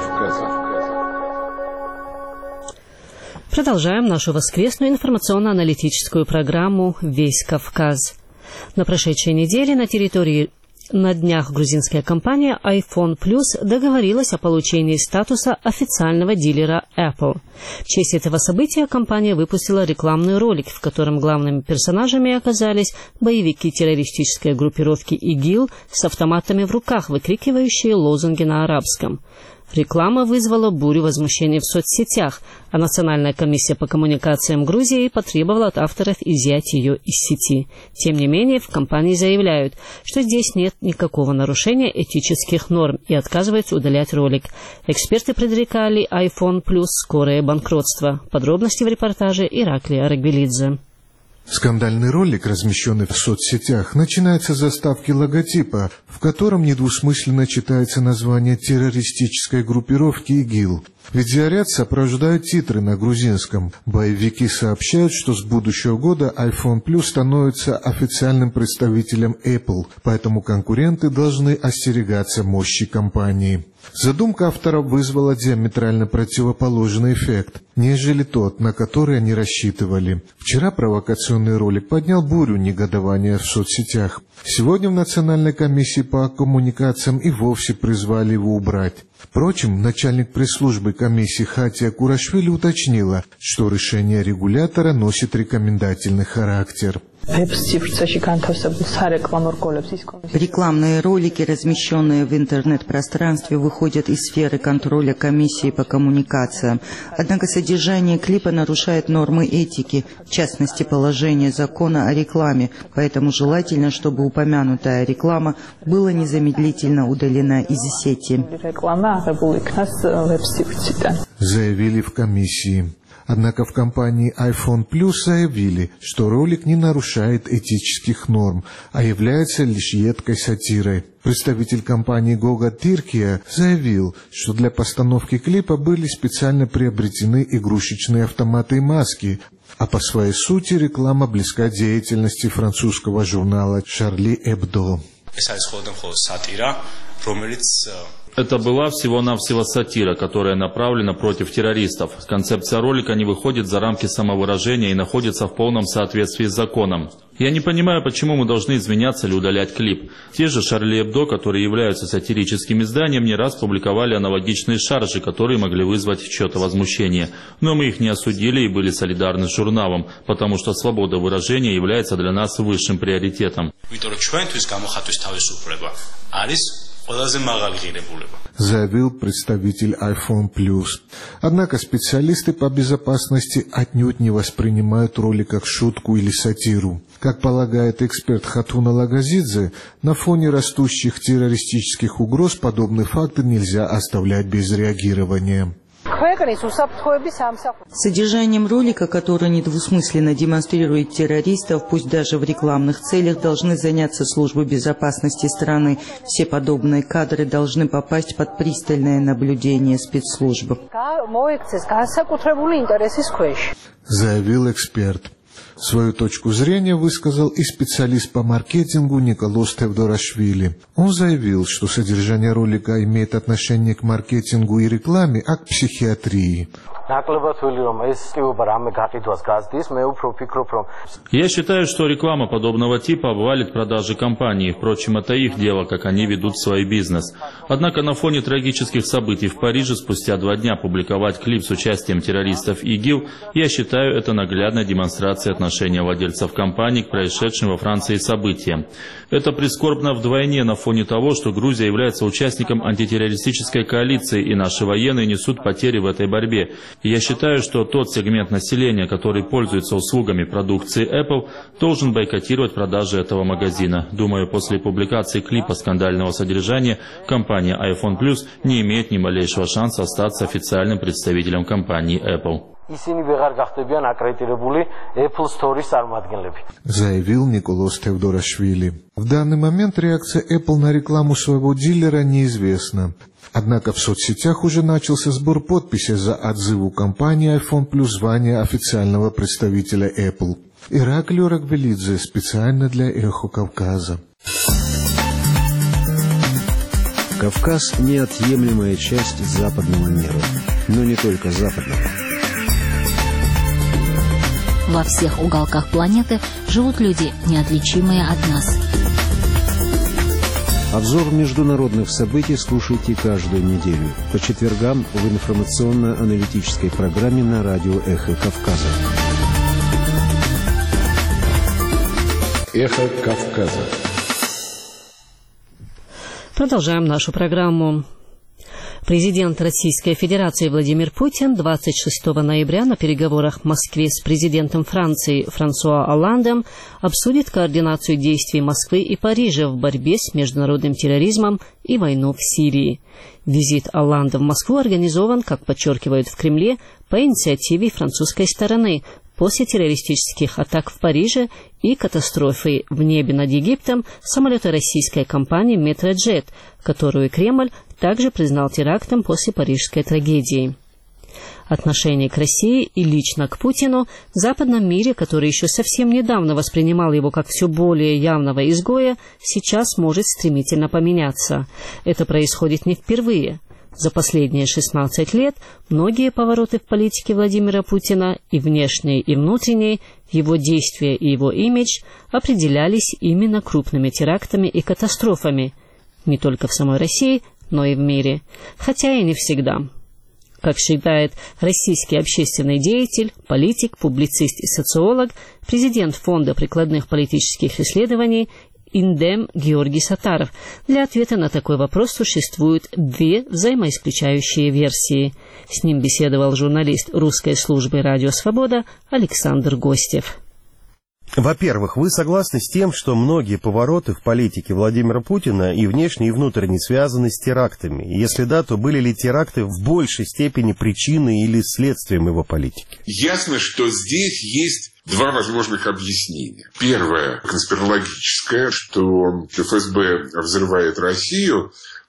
Продолжаем нашу воскресную информационно-аналитическую программу «Весь Кавказ». На прошедшей неделе на территории на днях грузинская компания iPhone Plus договорилась о получении статуса официального дилера Apple. В честь этого события компания выпустила рекламный ролик, в котором главными персонажами оказались боевики террористической группировки ИГИЛ с автоматами в руках, выкрикивающие лозунги на арабском. Реклама вызвала бурю возмущения в соцсетях, а Национальная комиссия по коммуникациям Грузии потребовала от авторов изъять ее из сети. Тем не менее, в компании заявляют, что здесь нет никакого нарушения этических норм и отказываются удалять ролик. Эксперты предрекали iPhone Plus скорое банкротство. Подробности в репортаже Ираклия Рагбелидзе. Скандальный ролик, размещенный в соцсетях, начинается с заставки логотипа, в котором недвусмысленно читается название террористической группировки ИГИЛ. Видеоряд сопровождают титры на грузинском. Боевики сообщают, что с будущего года iPhone Plus становится официальным представителем Apple, поэтому конкуренты должны остерегаться мощи компании. Задумка авторов вызвала диаметрально противоположный эффект, нежели тот, на который они рассчитывали. Вчера провокационный ролик поднял бурю негодования в соцсетях. Сегодня в Национальной комиссии по коммуникациям и вовсе призвали его убрать. Впрочем, начальник пресс-службы комиссии Хатия Курашвили уточнила, что решение регулятора носит рекомендательный характер. Рекламные ролики, размещенные в интернет-пространстве, выходят из сферы контроля комиссии по коммуникациям. Однако содержание клипа нарушает нормы этики, в частности положение закона о рекламе, поэтому желательно, чтобы упомянутая реклама была незамедлительно удалена из сети. Заявили в комиссии. Однако в компании iPhone Plus заявили, что ролик не нарушает этических норм, а является лишь едкой сатирой. Представитель компании Goga Turkey заявил, что для постановки клипа были специально приобретены игрушечные автоматы и маски, а по своей сути реклама близка деятельности французского журнала Charlie Hebdo. Это была всего-навсего сатира, которая направлена против террористов. Концепция ролика не выходит за рамки самовыражения и находится в полном соответствии с законом. Я не понимаю, почему мы должны извиняться или удалять клип. Те же Шарли Эбдо, которые являются сатирическим изданием, не раз публиковали аналогичные шаржи, которые могли вызвать чье-то возмущение. Но мы их не осудили и были солидарны с журналом, потому что свобода выражения является для нас высшим приоритетом. Заявил представитель iPhone Plus. Однако специалисты по безопасности отнюдь не воспринимают ролик как шутку или сатиру. Как полагает эксперт Хатуна Лагазидзе, на фоне растущих террористических угроз подобные факты нельзя оставлять без реагирования. Содержанием ролика, который недвусмысленно демонстрирует террористов, пусть даже в рекламных целях, должны заняться службы безопасности страны. Все подобные кадры должны попасть под пристальное наблюдение спецслужб. Заявил эксперт. Свою точку зрения высказал и специалист по маркетингу Николос Тевдорашвили. Он заявил, что содержание ролика имеет отношение к маркетингу и рекламе, а к психиатрии. Я считаю, что реклама подобного типа обвалит продажи компании. Впрочем, это их дело, как они ведут свой бизнес. Однако на фоне трагических событий в Париже спустя два дня публиковать клип с участием террористов ИГИЛ, я считаю, это наглядная демонстрация отношения владельцев компаний к происшедшим во Франции событиям. Это прискорбно вдвойне на фоне того, что Грузия является участником антитеррористической коалиции, и наши военные несут потери в этой борьбе. И я считаю, что тот сегмент населения, который пользуется услугами продукции Apple, должен бойкотировать продажи этого магазина. Думаю, после публикации клипа скандального содержания компания iPhone Plus не имеет ни малейшего шанса остаться официальным представителем компании Apple. Заявил Николос Тевдорашвили. В данный момент реакция Apple на рекламу своего дилера неизвестна. Однако в соцсетях уже начался сбор подписей за отзыву компании iPhone Plus звания официального представителя Apple. Ираклий Рагвелидзе специально для «Эхо Кавказа». Кавказ – неотъемлемая часть западного мира, но не только западного. Во всех уголках планеты живут люди, неотличимые от нас. Обзор международных событий слушайте каждую неделю по четвергам в информационно-аналитической программе на радио «Эхо Кавказа». «Эхо Кавказа». Продолжаем нашу программу. Президент Российской Федерации Владимир Путин двадцать шестого ноября на переговорах в Москве с президентом Франции Франсуа Олландом обсудит координацию действий Москвы и Парижа в борьбе с международным терроризмом и войну в Сирии. Визит Олланда в Москву организован, как подчеркивают в Кремле, по инициативе французской стороны, после террористических атак в Париже и катастрофы в небе над Египтом самолета российской компании «Метроджет», которую Кремль также признал терактом после парижской трагедии. Отношение к России и лично к Путину в западном мире, который еще совсем недавно воспринимал его как все более явного изгоя, сейчас может стремительно поменяться. Это происходит не впервые. За последние шестнадцать лет многие повороты в политике Владимира Путина, и внешние, и внутренние, его действия и его имидж определялись именно крупными терактами и катастрофами, не только в самой России, но и в мире, хотя и не всегда. Как считает российский общественный деятель, политик, публицист и социолог, президент Фонда прикладных политических исследований Индем Георгий Сатаров, для ответа на такой вопрос существуют две взаимоисключающие версии. С ним беседовал журналист русской службы «Радио Свобода» Александр Гостев. Во-первых, вы согласны с тем, что многие повороты в политике Владимира Путина и внешне, и внутренне связаны с терактами? Если да, то были ли теракты в большей степени причиной или следствием его политики? Ясно, что здесь есть два возможных объяснения. Первое, конспирологическое, что эф эс бэ взрывает Россию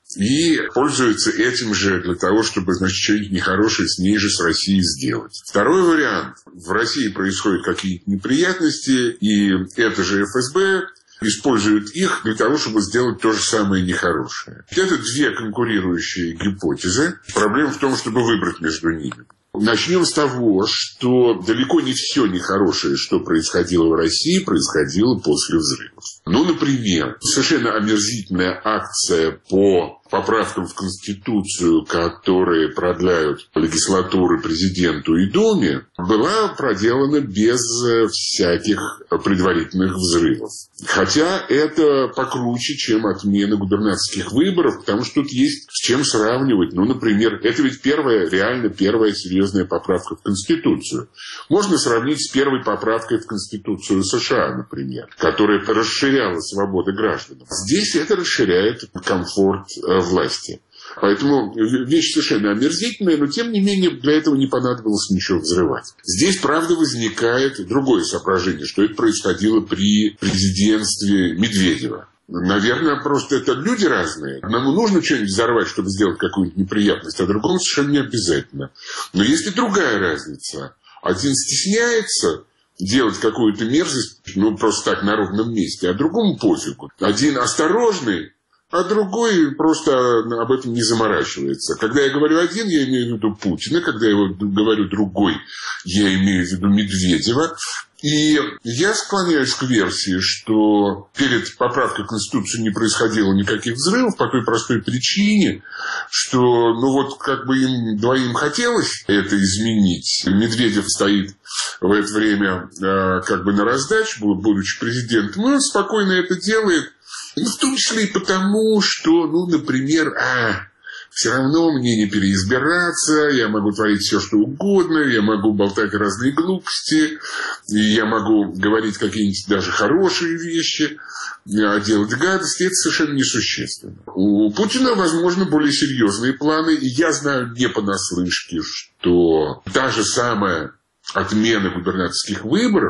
и пользуется этим же для того, чтобы, значит, что-нибудь нехорошее с ней же, с Россией сделать. Второй вариант. В России происходят какие-то неприятности, и это же эф эс бэ использует их для того, чтобы сделать то же самое нехорошее. Это две конкурирующие гипотезы. Проблема в том, чтобы выбрать между ними. Начнем с того, что далеко не все нехорошее, что происходило в России, происходило после взрывов. Ну, например, совершенно омерзительная акция по поправкам в Конституцию, которые продляют легислатуры президенту и Думе, была проделана без всяких предварительных взрывов. Хотя это покруче, чем отмена губернаторских выборов, потому что тут есть с чем сравнивать. Ну, например, это ведь первая, реально первая серьезная поправка в Конституцию. Можно сравнить с первой поправкой в Конституцию США, например, которая расширяла свободы граждан. Здесь это расширяет комфорт власти. Поэтому вещь совершенно омерзительная, но тем не менее для этого не понадобилось ничего взрывать. Здесь, правда, возникает другое соображение, что это происходило при президентстве Медведева. Наверное, просто это люди разные. Одному нужно что-нибудь взорвать, чтобы сделать какую-нибудь неприятность, а другому совершенно не обязательно. Но есть и другая разница. Один стесняется делать какую-то мерзость, ну, просто так, на ровном месте, а другому пофигу. Один осторожный, а другой просто об этом не заморачивается. Когда я говорю один, я имею в виду Путина. Когда я говорю другой, я имею в виду Медведева. И я склоняюсь к версии, что перед поправкой в Конституцию не происходило никаких взрывов по той простой причине, что, ну вот, как бы им двоим хотелось это изменить. Медведев стоит в это время э, как бы на раздаче, будучи президентом, и он спокойно это делает. Ну, в том числе и потому, что, ну, например, а, все равно мне не переизбираться, я могу творить все, что угодно, я могу болтать разные глупости, и я могу говорить какие-нибудь даже хорошие вещи, а делать гадости, это совершенно несущественно. У Путина, возможно, более серьезные планы, и я знаю не понаслышке, что та же самая отмена губернаторских выборов,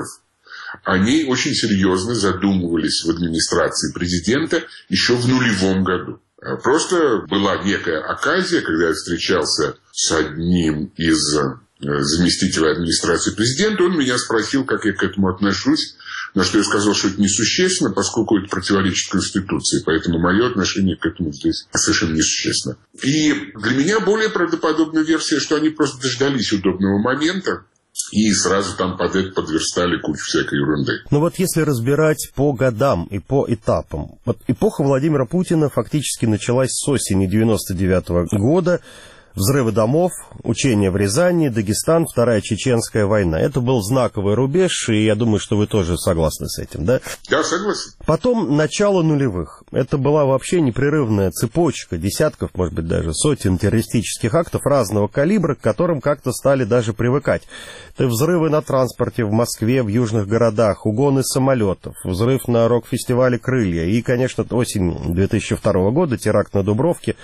они очень серьезно задумывались в администрации президента еще в нулевом году. Просто была некая оказия, когда я встречался с одним из заместителей администрации президента, он меня спросил, как я к этому отношусь, на что я сказал, что это несущественно, поскольку это противоречит Конституции, поэтому мое отношение к этому здесь совершенно несущественно. И для меня более правдоподобная версия, что они просто дождались удобного момента, и сразу там под это подверстали кучу всякой ерунды. Ну вот если разбирать по годам и по этапам. Вот эпоха Владимира Путина фактически началась с осени девяносто девятого года. Взрывы домов, учения в Рязани, Дагестан, Вторая Чеченская война. Это был знаковый рубеж, и я думаю, что вы тоже согласны с этим, да? Да, согласен. Потом начало нулевых. Это была вообще непрерывная цепочка десятков, может быть, даже сотен террористических актов разного калибра, к которым как-то стали даже привыкать. Это взрывы на транспорте в Москве, в южных городах, угоны самолетов, взрыв на рок-фестивале «Крылья» и, конечно, осень две тысячи второго года, теракт на Дубровке.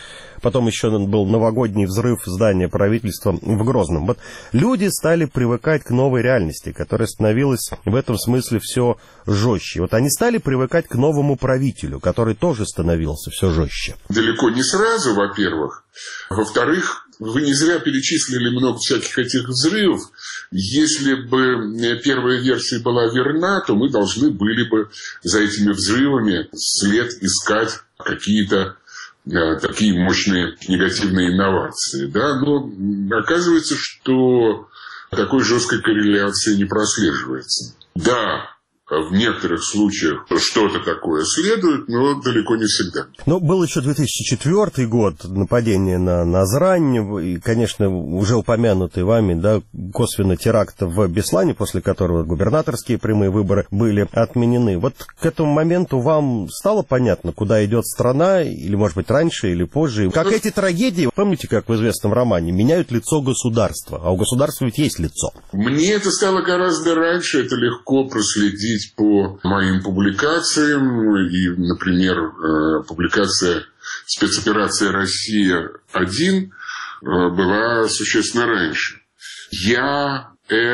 потом еще был новогодний взрыв здания правительства в Грозном. Вот люди стали привыкать к новой реальности, которая становилась в этом смысле все жестче. Вот они стали привыкать к новому правителю, который тоже становился все жестче. Далеко не сразу, во-первых. Во-вторых, вы не зря перечислили много всяких этих взрывов. Если бы первая версия была верна, то мы должны были бы за этими взрывами след искать какие-то э, такие мощные негативные инновации. Да? Но оказывается, что такой жесткой корреляции не прослеживается. Да, в некоторых случаях что-то такое следует, но далеко не всегда. Ну, был еще две тысячи четвёртый год, нападение на Назрань, и, конечно, уже упомянутый вами, да, косвенно теракт в Беслане, после которого губернаторские прямые выборы были отменены. Вот к этому моменту вам стало понятно, куда идет страна, или, может быть, раньше, или позже? Как эти трагедии, помните, как в известном романе, меняют лицо государства, а у государства ведь есть лицо? Мне это стало гораздо раньше, это легко проследить по моим публикациям. И, например, публикация «Спецоперация Россия-один» была существенно раньше. Я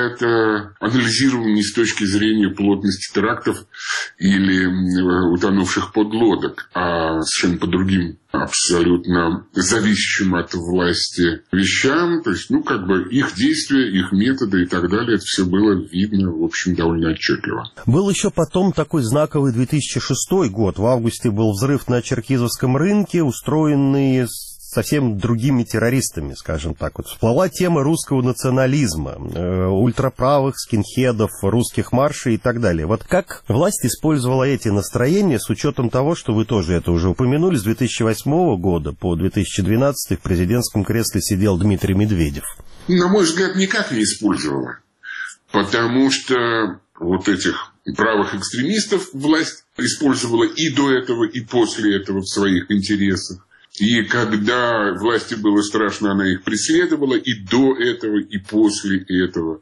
это анализировал не с точки зрения плотности терактов или утонувших подлодок, а совершенно по другим, абсолютно зависящим от власти вещам. То есть, ну, как бы их действия, их методы и так далее, это все было видно, в общем, довольно отчетливо. Был еще потом такой знаковый две тысячи шестой год. В августе был взрыв на Черкизовском рынке, устроенный совсем другими террористами, скажем так. Вот всплыла тема русского национализма, э, ультраправых, скинхедов, русских маршей и так далее. Вот как власть использовала эти настроения с учетом того, что вы тоже это уже упомянули, с две тысячи восьмого года по две тысячи двенадцатый в президентском кресле сидел Дмитрий Медведев? На мой взгляд, никак не использовала. Потому что вот этих правых экстремистов власть использовала и до этого, и после этого в своих интересах. И когда власти было страшно, она их преследовала и до этого, и после этого.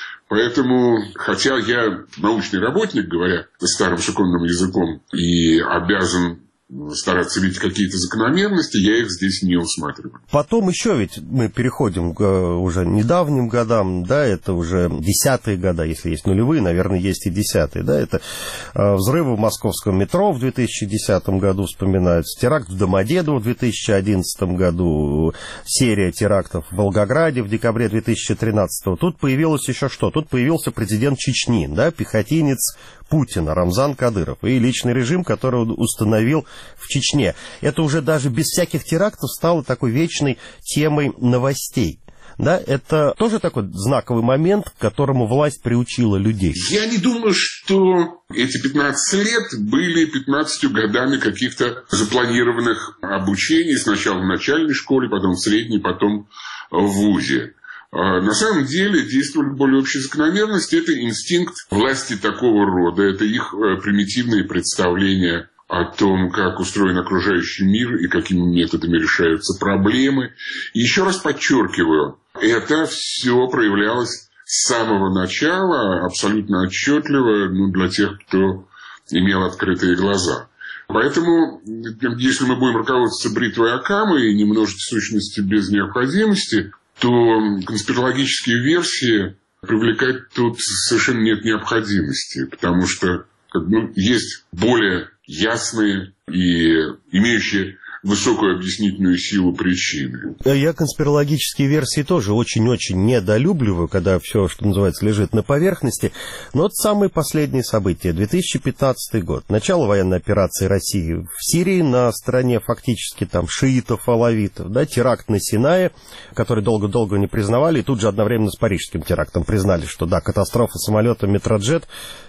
Поэтому, хотя я научный работник, говоря старым шиконным языком, и обязан стараться видеть какие-то закономерности, я их здесь не усматриваю. Потом еще ведь мы переходим к уже недавним годам, да, это уже десятые года, если есть нулевые, наверное, есть и десятые, да, это взрывы в московском метро в две тысячи десятом году вспоминаются, теракт в Домодедово в две тысячи одиннадцатом году, серия терактов в Волгограде в декабре две тысячи тринадцатого. Тут появилось еще что? Тут появился президент Чечни, да, пехотинец Путина, Рамзан Кадыров, и личный режим, который он установил в Чечне. Это уже даже без всяких терактов стало такой вечной темой новостей. Да, это тоже такой знаковый момент, к которому власть приучила людей. Я не думаю, что эти пятнадцать лет были пятнадцатью годами каких-то запланированных обучений. Сначала в начальной школе, потом в средней, потом в вузе. На самом деле действовали более общие закономерности. Это инстинкт власти такого рода. Это их примитивные представления о том, как устроен окружающий мир и какими методами решаются проблемы. И еще раз подчеркиваю, это все проявлялось с самого начала абсолютно отчетливо, ну, для тех, кто имел открытые глаза. Поэтому, если мы будем руководствоваться бритвой Окамы и не множить сущности без необходимости, то конспирологические версии привлекать тут совершенно нет необходимости, потому что ну, есть более ясные и имеющие высокую объяснительную силу причины. Я конспирологические версии тоже очень-очень недолюбливаю, когда все, что называется, лежит на поверхности. Но вот самые последние события. две тысячи пятнадцатый год. Начало военной операции России в Сирии на стороне фактически там шиитов, алавитов. Да, теракт на Синае, который долго-долго не признавали, и тут же одновременно с парижским терактом признали, что да, катастрофа самолета Метроджет,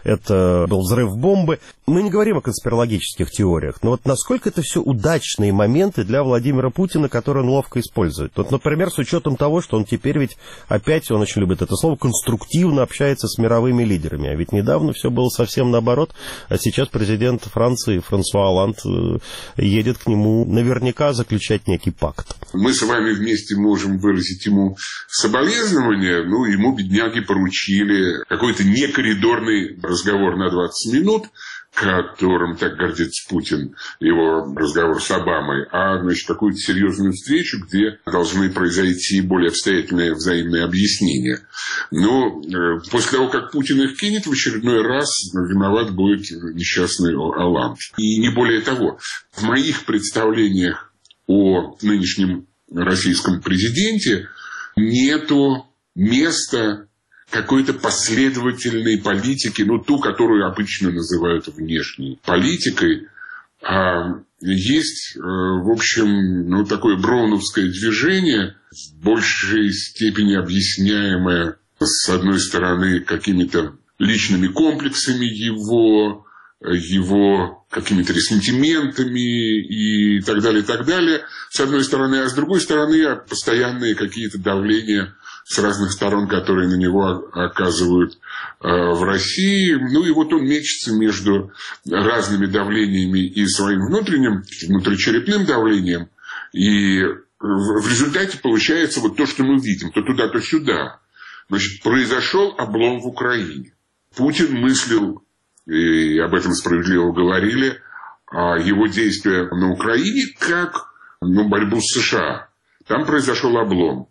это был взрыв бомбы. Мы не говорим о конспирологических теориях, но вот насколько это все удачные моменты для Владимира Путина, которые он ловко использует. Вот, например, с учетом того, что он теперь ведь опять, он очень любит это слово, конструктивно общается с мировыми лидерами. А ведь недавно все было совсем наоборот, а сейчас президент Франции Франсуа Олланд едет к нему наверняка заключать некий пакт. Мы с вами вместе можем выразить ему соболезнования, ну, ему, бедняги, поручили какой-то некоридорный разговор на двадцать минут, которым так гордится Путин, его разговор с Обамой, а, значит, какую-то серьезную встречу, где должны произойти более обстоятельные взаимные объяснения. Но после того, как Путин их кинет, в очередной раз виноват будет несчастный Оланд. И не более того, в моих представлениях о нынешнем российском президенте нету места какой-то последовательной политики, ну, ту, которую обычно называют внешней политикой. А есть, в общем, ну, такое броуновское движение, в большей степени объясняемое, с одной стороны, какими-то личными комплексами его, его какими-то ресентиментами и так далее, и так далее, с одной стороны, а с другой стороны, постоянные какие-то давления с разных сторон, которые на него оказывают э, в России. Ну и вот он мечется между разными давлениями и своим внутренним, внутричерепным давлением. И в результате получается вот то, что мы видим, то туда, то сюда. Значит, произошел облом в Украине. Путин мыслил, и об этом справедливо говорили, о его действия на Украине как, ну, борьбу с США. Там произошел облом.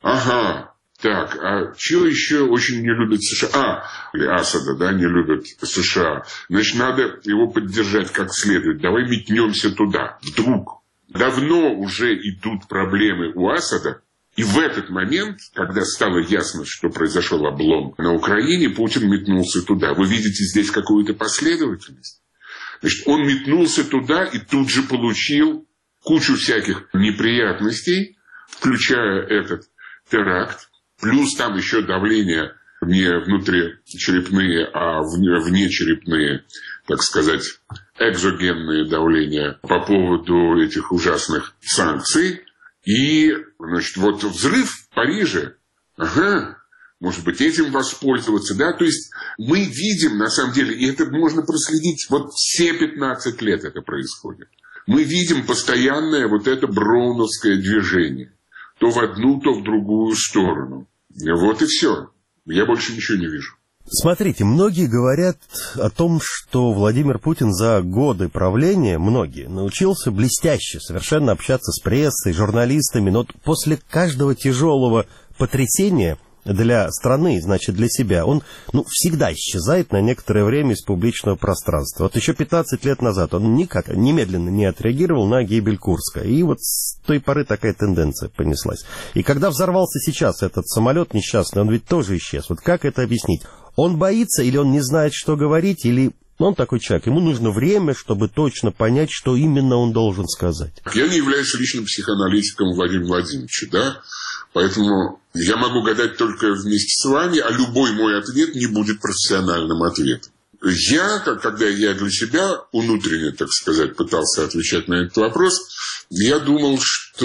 Ага. Так, а чего еще очень не любят США? А, или Асада, да, не любят США. Значит, надо его поддержать как следует. Давай метнемся туда. Вдруг. Давно уже идут проблемы у Асада. И в этот момент, когда стало ясно, что произошел облом на Украине, Путин метнулся туда. Вы видите здесь какую-то последовательность? Значит, он метнулся туда и тут же получил кучу всяких неприятностей, включая этот теракт. Плюс там еще давление не внутричерепные, а внечерепные, так сказать, экзогенные давления по поводу этих ужасных санкций. И, значит, вот взрыв в Париже, ага, может быть, этим воспользоваться, да, то есть мы видим, на самом деле, и это можно проследить, вот все пятнадцать лет это происходит. Мы видим постоянное вот это броуновское движение. То в одну, то в другую сторону. Вот и все. Я больше ничего не вижу. Смотрите, многие говорят о том, что Владимир Путин за годы правления, многие, научился блестяще совершенно общаться с прессой, журналистами, но после каждого тяжелого потрясения для страны, значит, для себя, он, ну, всегда исчезает на некоторое время из публичного пространства. Вот еще пятнадцать лет назад он никак, немедленно не отреагировал на гибель Курска. И вот с той поры такая тенденция понеслась. И когда взорвался сейчас этот самолет несчастный, он ведь тоже исчез. Вот как это объяснить? Он боится или он не знает, что говорить, или он такой человек, ему нужно время, чтобы точно понять, что именно он должен сказать? Я не являюсь личным психоаналитиком Владимира Владимировича, да? Поэтому я могу гадать только вместе с вами, а любой мой ответ не будет профессиональным ответом. Я, когда я для себя внутренне, так сказать, пытался отвечать на этот вопрос, я думал,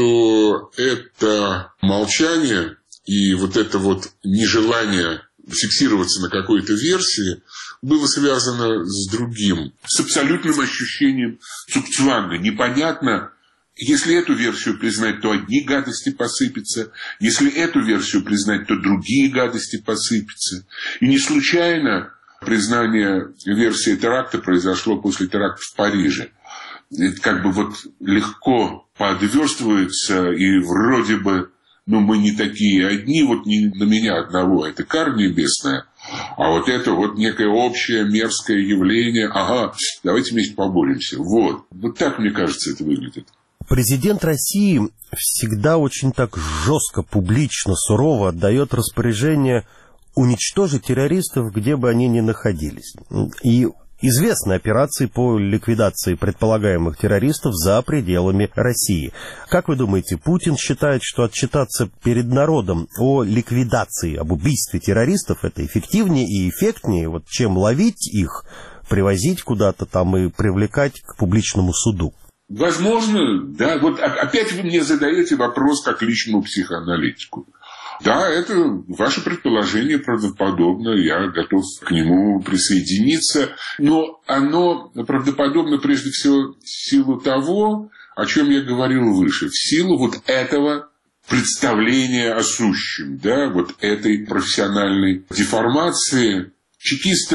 что это молчание и вот это вот нежелание фиксироваться на какой-то версии было связано с другим, с абсолютным ощущением цукцванга. Непонятно. Если эту версию признать, то одни гадости посыпятся. Если эту версию признать, то другие гадости посыпятся. И не случайно признание версии теракта произошло после теракта в Париже. Это как бы вот легко подверстывается, и вроде бы, ну, мы не такие одни, вот не на меня одного, это кара небесная. А вот это вот некое общее мерзкое явление. Ага, давайте вместе поборемся. Вот. Вот так, мне кажется, это выглядит. Президент России всегда очень так жестко, публично, сурово отдает распоряжение уничтожить террористов, где бы они ни находились. И известны операции по ликвидации предполагаемых террористов за пределами России. Как вы думаете, Путин считает, что отчитаться перед народом о ликвидации, об убийстве террористов это эффективнее и эффектнее, вот, чем ловить их, привозить куда-то там и привлекать к публичному суду? Возможно, да. Вот опять вы мне задаете вопрос как личному психоаналитику. Да, это ваше предположение правдоподобно, я готов к нему присоединиться. Но оно правдоподобно прежде всего в силу того, о чем я говорил выше, в силу вот этого представления о сущем, да, вот этой профессиональной деформации. Чекиста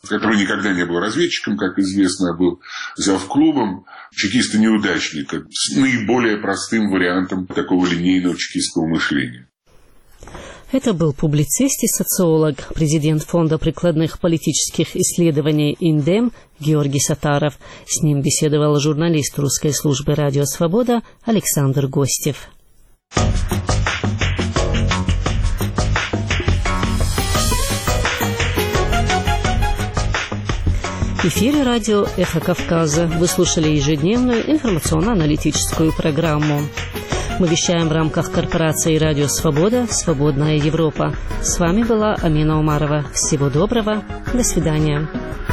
который никогда не был разведчиком, как известно, а был завклубом чекиста-неудачника с наиболее простым вариантом такого линейного чекистского мышления. Это был публицист и социолог, президент Фонда прикладных политических исследований «Индем» Георгий Сатаров. С ним беседовал журналист русской службы «Радио Свобода» Александр Гостев. В эфире радио «Эхо Кавказа». Вы слушали ежедневную информационно-аналитическую программу. Мы вещаем в рамках корпорации «Радио Свобода. Свободная Европа». С вами была Амина Умарова. Всего доброго. До свидания.